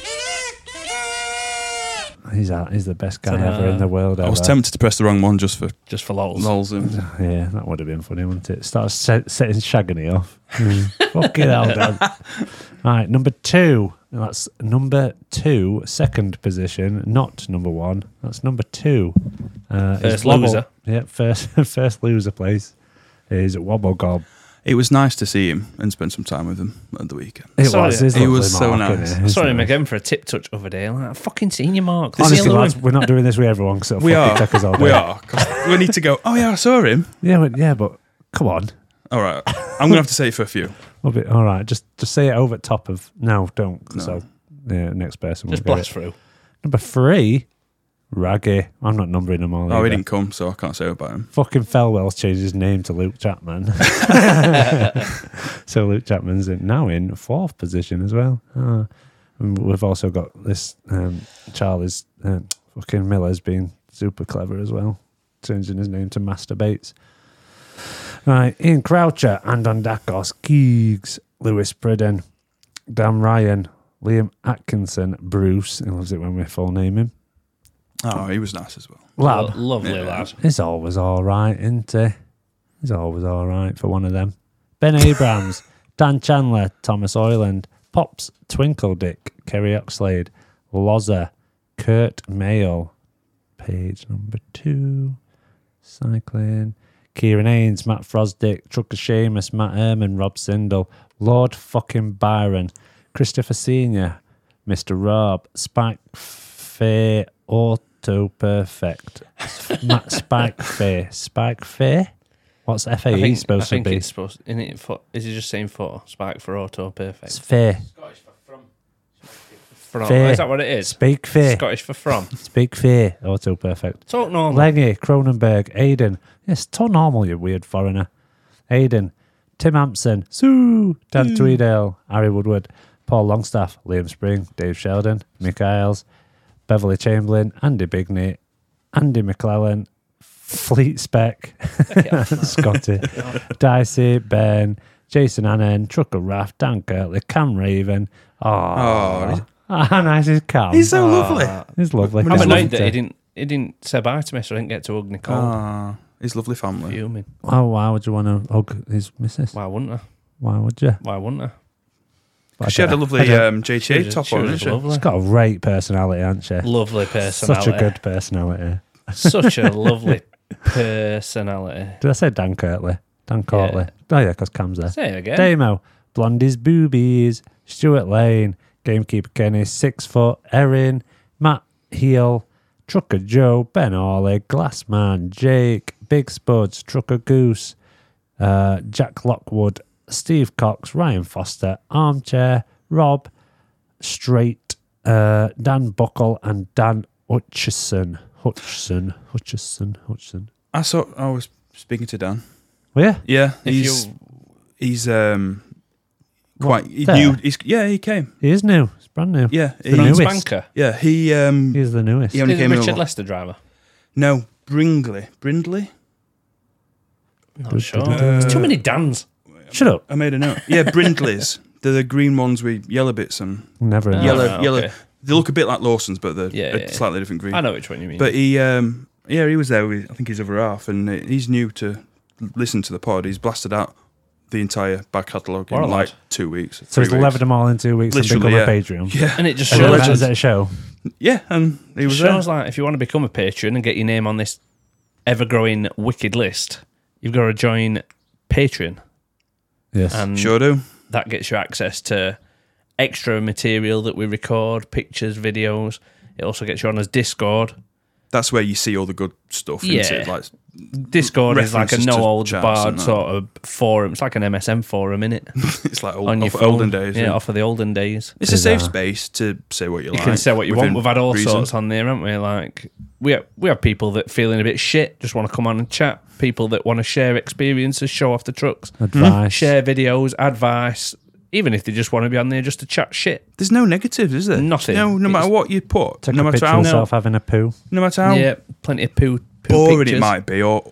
He's the best guy ever in the world. I was ever. tempted to press the wrong one just for Just for lols. lols. Yeah, that would have been funny, wouldn't it? Start setting Shaggany off. Fucking hell, Dan. Right, number 2. That's number 2, second position, not number 1. That's number 2. Is First Wobble- loser. Yeah, first loser place is Wobble Gob. It was nice to see him and spend some time with him at the weekend. It Sorry, was. His he lovely was so Mark, nice. innit? He's Sorry, him nice. again for a tip touch other day. Like, I've fucking seen you, Mark. This is Honestly, the other lads, one. we're not doing this with everyone because it'll We fucking are. take us all day. We are. 'Cause we need to go, oh yeah, I saw him. Yeah, but come on. All right. I'm going to have to say it for a few. All right, just say it over the top of... No, don't. No. So, yeah, next person Just will get blast it. through. Number 3, Raggy. I'm not numbering them all. Oh, he either. didn't come, so I can't say about him. Fucking Felwell's changed his name to Luke Chapman. So Luke Chapman's now in 4th position as well. And we've also got this Charlie's fucking Miller's being super clever as well, changing his name to Master Bates. Right, Ian Croucher, Andon Dakos, Keegs, Lewis Pridden, Dan Ryan, Liam Atkinson, Bruce. He loves it when we full name him. Oh, he was nice as well. Lab. Lovely lad. He's always all right, isn't he? He's always all right for one of them. Ben Abrams, Dan Chandler, Thomas Oyland, Pops, Twinkle Dick, Kerry Oxlade, Loza, Kurt Mayle, page number 2, cycling, Kieran Haynes, Matt Frosdick, Trucker Seamus, Matt Ehrman, Rob Sindel, Lord fucking Byron, Christopher Senior, Mr. Rob, Spike Fair, Auto Perfect, Matt Spike Fair. What's FAE supposed to be? It's supposed. Is he just saying for Spike for Auto Perfect? It's fair. Scottish for from. Fair. Is that what it is? Speak fair. Scottish for from. Speak fair. Auto Perfect. Talk normal. Lengy, Cronenberg, Aidan. Yes, talk normal, you weird foreigner. Aidan, Tim Hampson, Sue, Dan Tweedale, Harry Woodward, Paul Longstaff, Liam Spring, Dave Sheldon, Mick Isles, Beverly Chamberlain, Andy Bigney, Andy McClellan, Fleet Spec, Scotty, Dicey, Ben, Jason Annan, Trucker Raff, Dan Kirtley, Cam Raven. Oh, how nice is Cam? He's so lovely. He's lovely. I'm annoyed that he didn't say bye to me, so I didn't get to hug Nicole. Ah, his lovely family. Fuming. Oh, why would you want to hug his missus? Why wouldn't I? Why would you? Why wouldn't I? She had a lovely JTA top on, didn't she? Lovely. She's got a great personality, hasn't she? Lovely personality. Such a good personality. Such a lovely personality. Did I say Dan Kirtley? Dan Courtley. Oh, yeah, because Cam's there. Say it again. Damo, Blondie's Boobies, Stuart Lane, Gamekeeper Kenny, 6 Foot, Erin, Matt Heel, Trucker Joe, Ben Orley, Glassman, Jake, Big Spuds, Trucker Goose, Jack Lockwood, Steve Cox, Ryan Foster, Armchair, Rob, Straight, Dan Buckle, and Dan Hutchison. I was speaking to Dan. Oh, yeah? Yeah, he's quite new. He came. He is new. It's brand new. Yeah, The newest. Spanker. Yeah, he He's the newest. he only Is came in. Richard Lester driver? No, Brindley. Not sure. There's too many Dans. Shut up. I made a note. Yeah, Brindleys. They're the green ones with yellow bits and Never. Yeah. yellow. right, Yellow. okay. They look a bit like Lawson's, but they're Yeah, a yeah. slightly different green. I know which one you mean. But he was there with I think his other half, and he's new to listen to the pod. He's blasted out the entire back catalogue in What a like lad. 2 weeks. So 3 he's weeks. levered them all in 2 weeks Literally, and become yeah. a Patreon. Yeah, and it just And shows, is it a show? yeah, and he was shows there. like if you want to become a patron and get your name on this ever-growing wicked list, you've got to join Patreon. Yes. And Sure do. that gets you access to extra material that we record, pictures, videos. It also gets you on as Discord. That's where you see all the good stuff. Yeah. Isn't it? Like Discord is like a references to no holds chats barred and that. sort of forum. It's like an MSN forum, innit? it's like On your off phone. olden days. Yeah, off of the olden days. It's a safe Bizarre. space to say what you You like. can say what you want. within We've had all reason. sorts on there, haven't we? Like we have people that feeling a bit shit, just want to come on and chat. People that want to share experiences, show off the trucks, Advice. share videos, advice. Even if they just want to be on there just to chat shit. There's no negatives, is there? Nothing. No matter It's- what you put, Take no a matter picture how of yourself having a poo. no matter how Yeah, plenty of poo boring pictures. it might be, or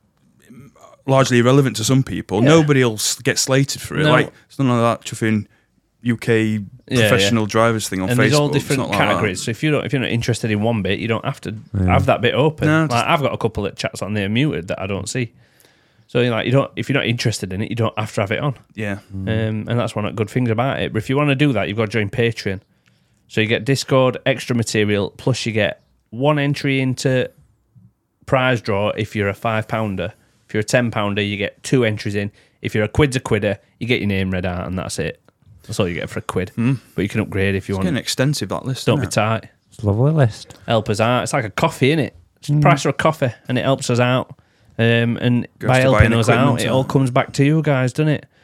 largely irrelevant to some people, Yeah. nobody will get slated for it. No. Like it's not like that chuffing UK professional drivers thing on And Facebook. there's all It's different not like that. categories. So if you're not interested in one bit, you don't have to have that bit open. No, like just- I've got a couple of chats on there muted that I don't see. So like if you're not interested in it, you don't have to have it on. Yeah. And that's one of the good things about it. But if you want to do that, you've got to join Patreon. So you get Discord, extra material, plus you get one entry into prize draw if you're a £5. If you're a £10, you get 2 entries in. If you're a quid's a quidder, you get your name read out, and that's it. That's all you get for a quid. But you can upgrade if you It's want. getting extensive, that list. Don't isn't be it? tight. It's a lovely list. Help us out. It's like a coffee, innit? It's the price of a coffee, and it helps us out. And Goes by to helping buying us out, equipment, it all comes back to you guys, doesn't it?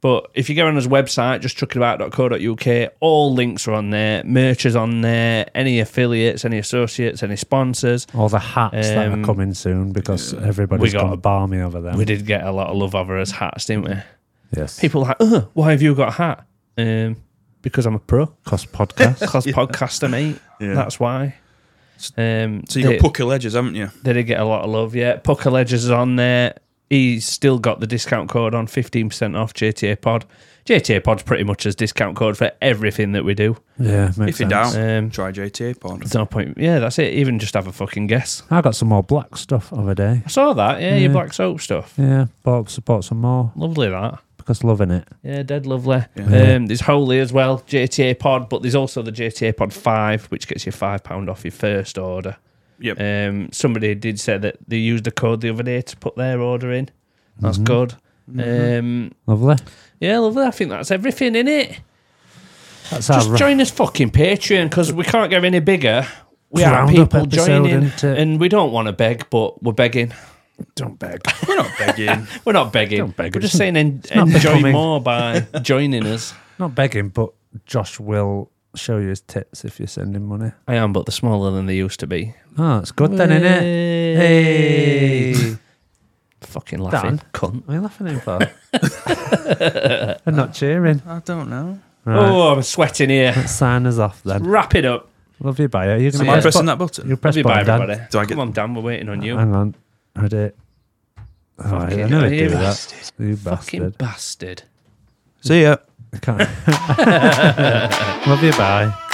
But if you go on his website, just truckingabout.co.uk, all links are on there. Merch is on there. Any affiliates, any associates, any sponsors. All the hats that are coming soon because everybody's gone balmy over them. We did get a lot of love over his hats, didn't we? Yes. People are like, why have you got a hat? Because I'm a pro. Cos podcast. Cos podcaster, mate. Yeah. That's why. So you got Pucker Ledgers, haven't you? They did get a lot of love, yeah. Pucker Ledgers is on there. He's still got the discount code on, 15% off JTA Pod. JTA Pod's pretty much a discount code for everything that we do. Yeah, makes If you're sense. down, try JTA Pod. There's no point. Yeah, that's it. Even just have a fucking guess. I got some more black stuff the other day. I saw that. Yeah, your black soap stuff. Yeah, bought some more Lovely that. because loving it. Yeah, dead lovely. Yeah. There's Holy as well, JTA Pod, but there's also the JTA Pod 5, which gets you £5 off your first order. Yep. Somebody did say that they used a code the other day to put their order in. That's good. Lovely. Yeah, lovely. I think that's everything in it. That's Just our join us fucking Patreon because we can't get any bigger. We have roundup people episode, joining, isn't it? and we don't want to beg, but we're begging. Don't beg. We're not begging. We're not begging. Don't beg. We're just saying not enjoy becoming. more by joining us. Not begging, but Josh will show you his tits if you send him money. I am, but they're smaller than they used to be. Oh, it's good then, innit? Hey. Fucking laughing, Dan? cunt. What are you laughing at for? I'm not cheering. I don't know. Right. Oh, I'm sweating here. Let's sign us off then. Wrap it up. Love you, bye. You're Am gonna I press pressing bu- that button? You press Love you, bye, button, Dan. everybody. Do I get- Come on, Dan, we're waiting on you. Hang on. Ready? Oh, I Fucking never you do that. bastard. You Fucking bastard. bastard. See ya. I can't. Love you, bye.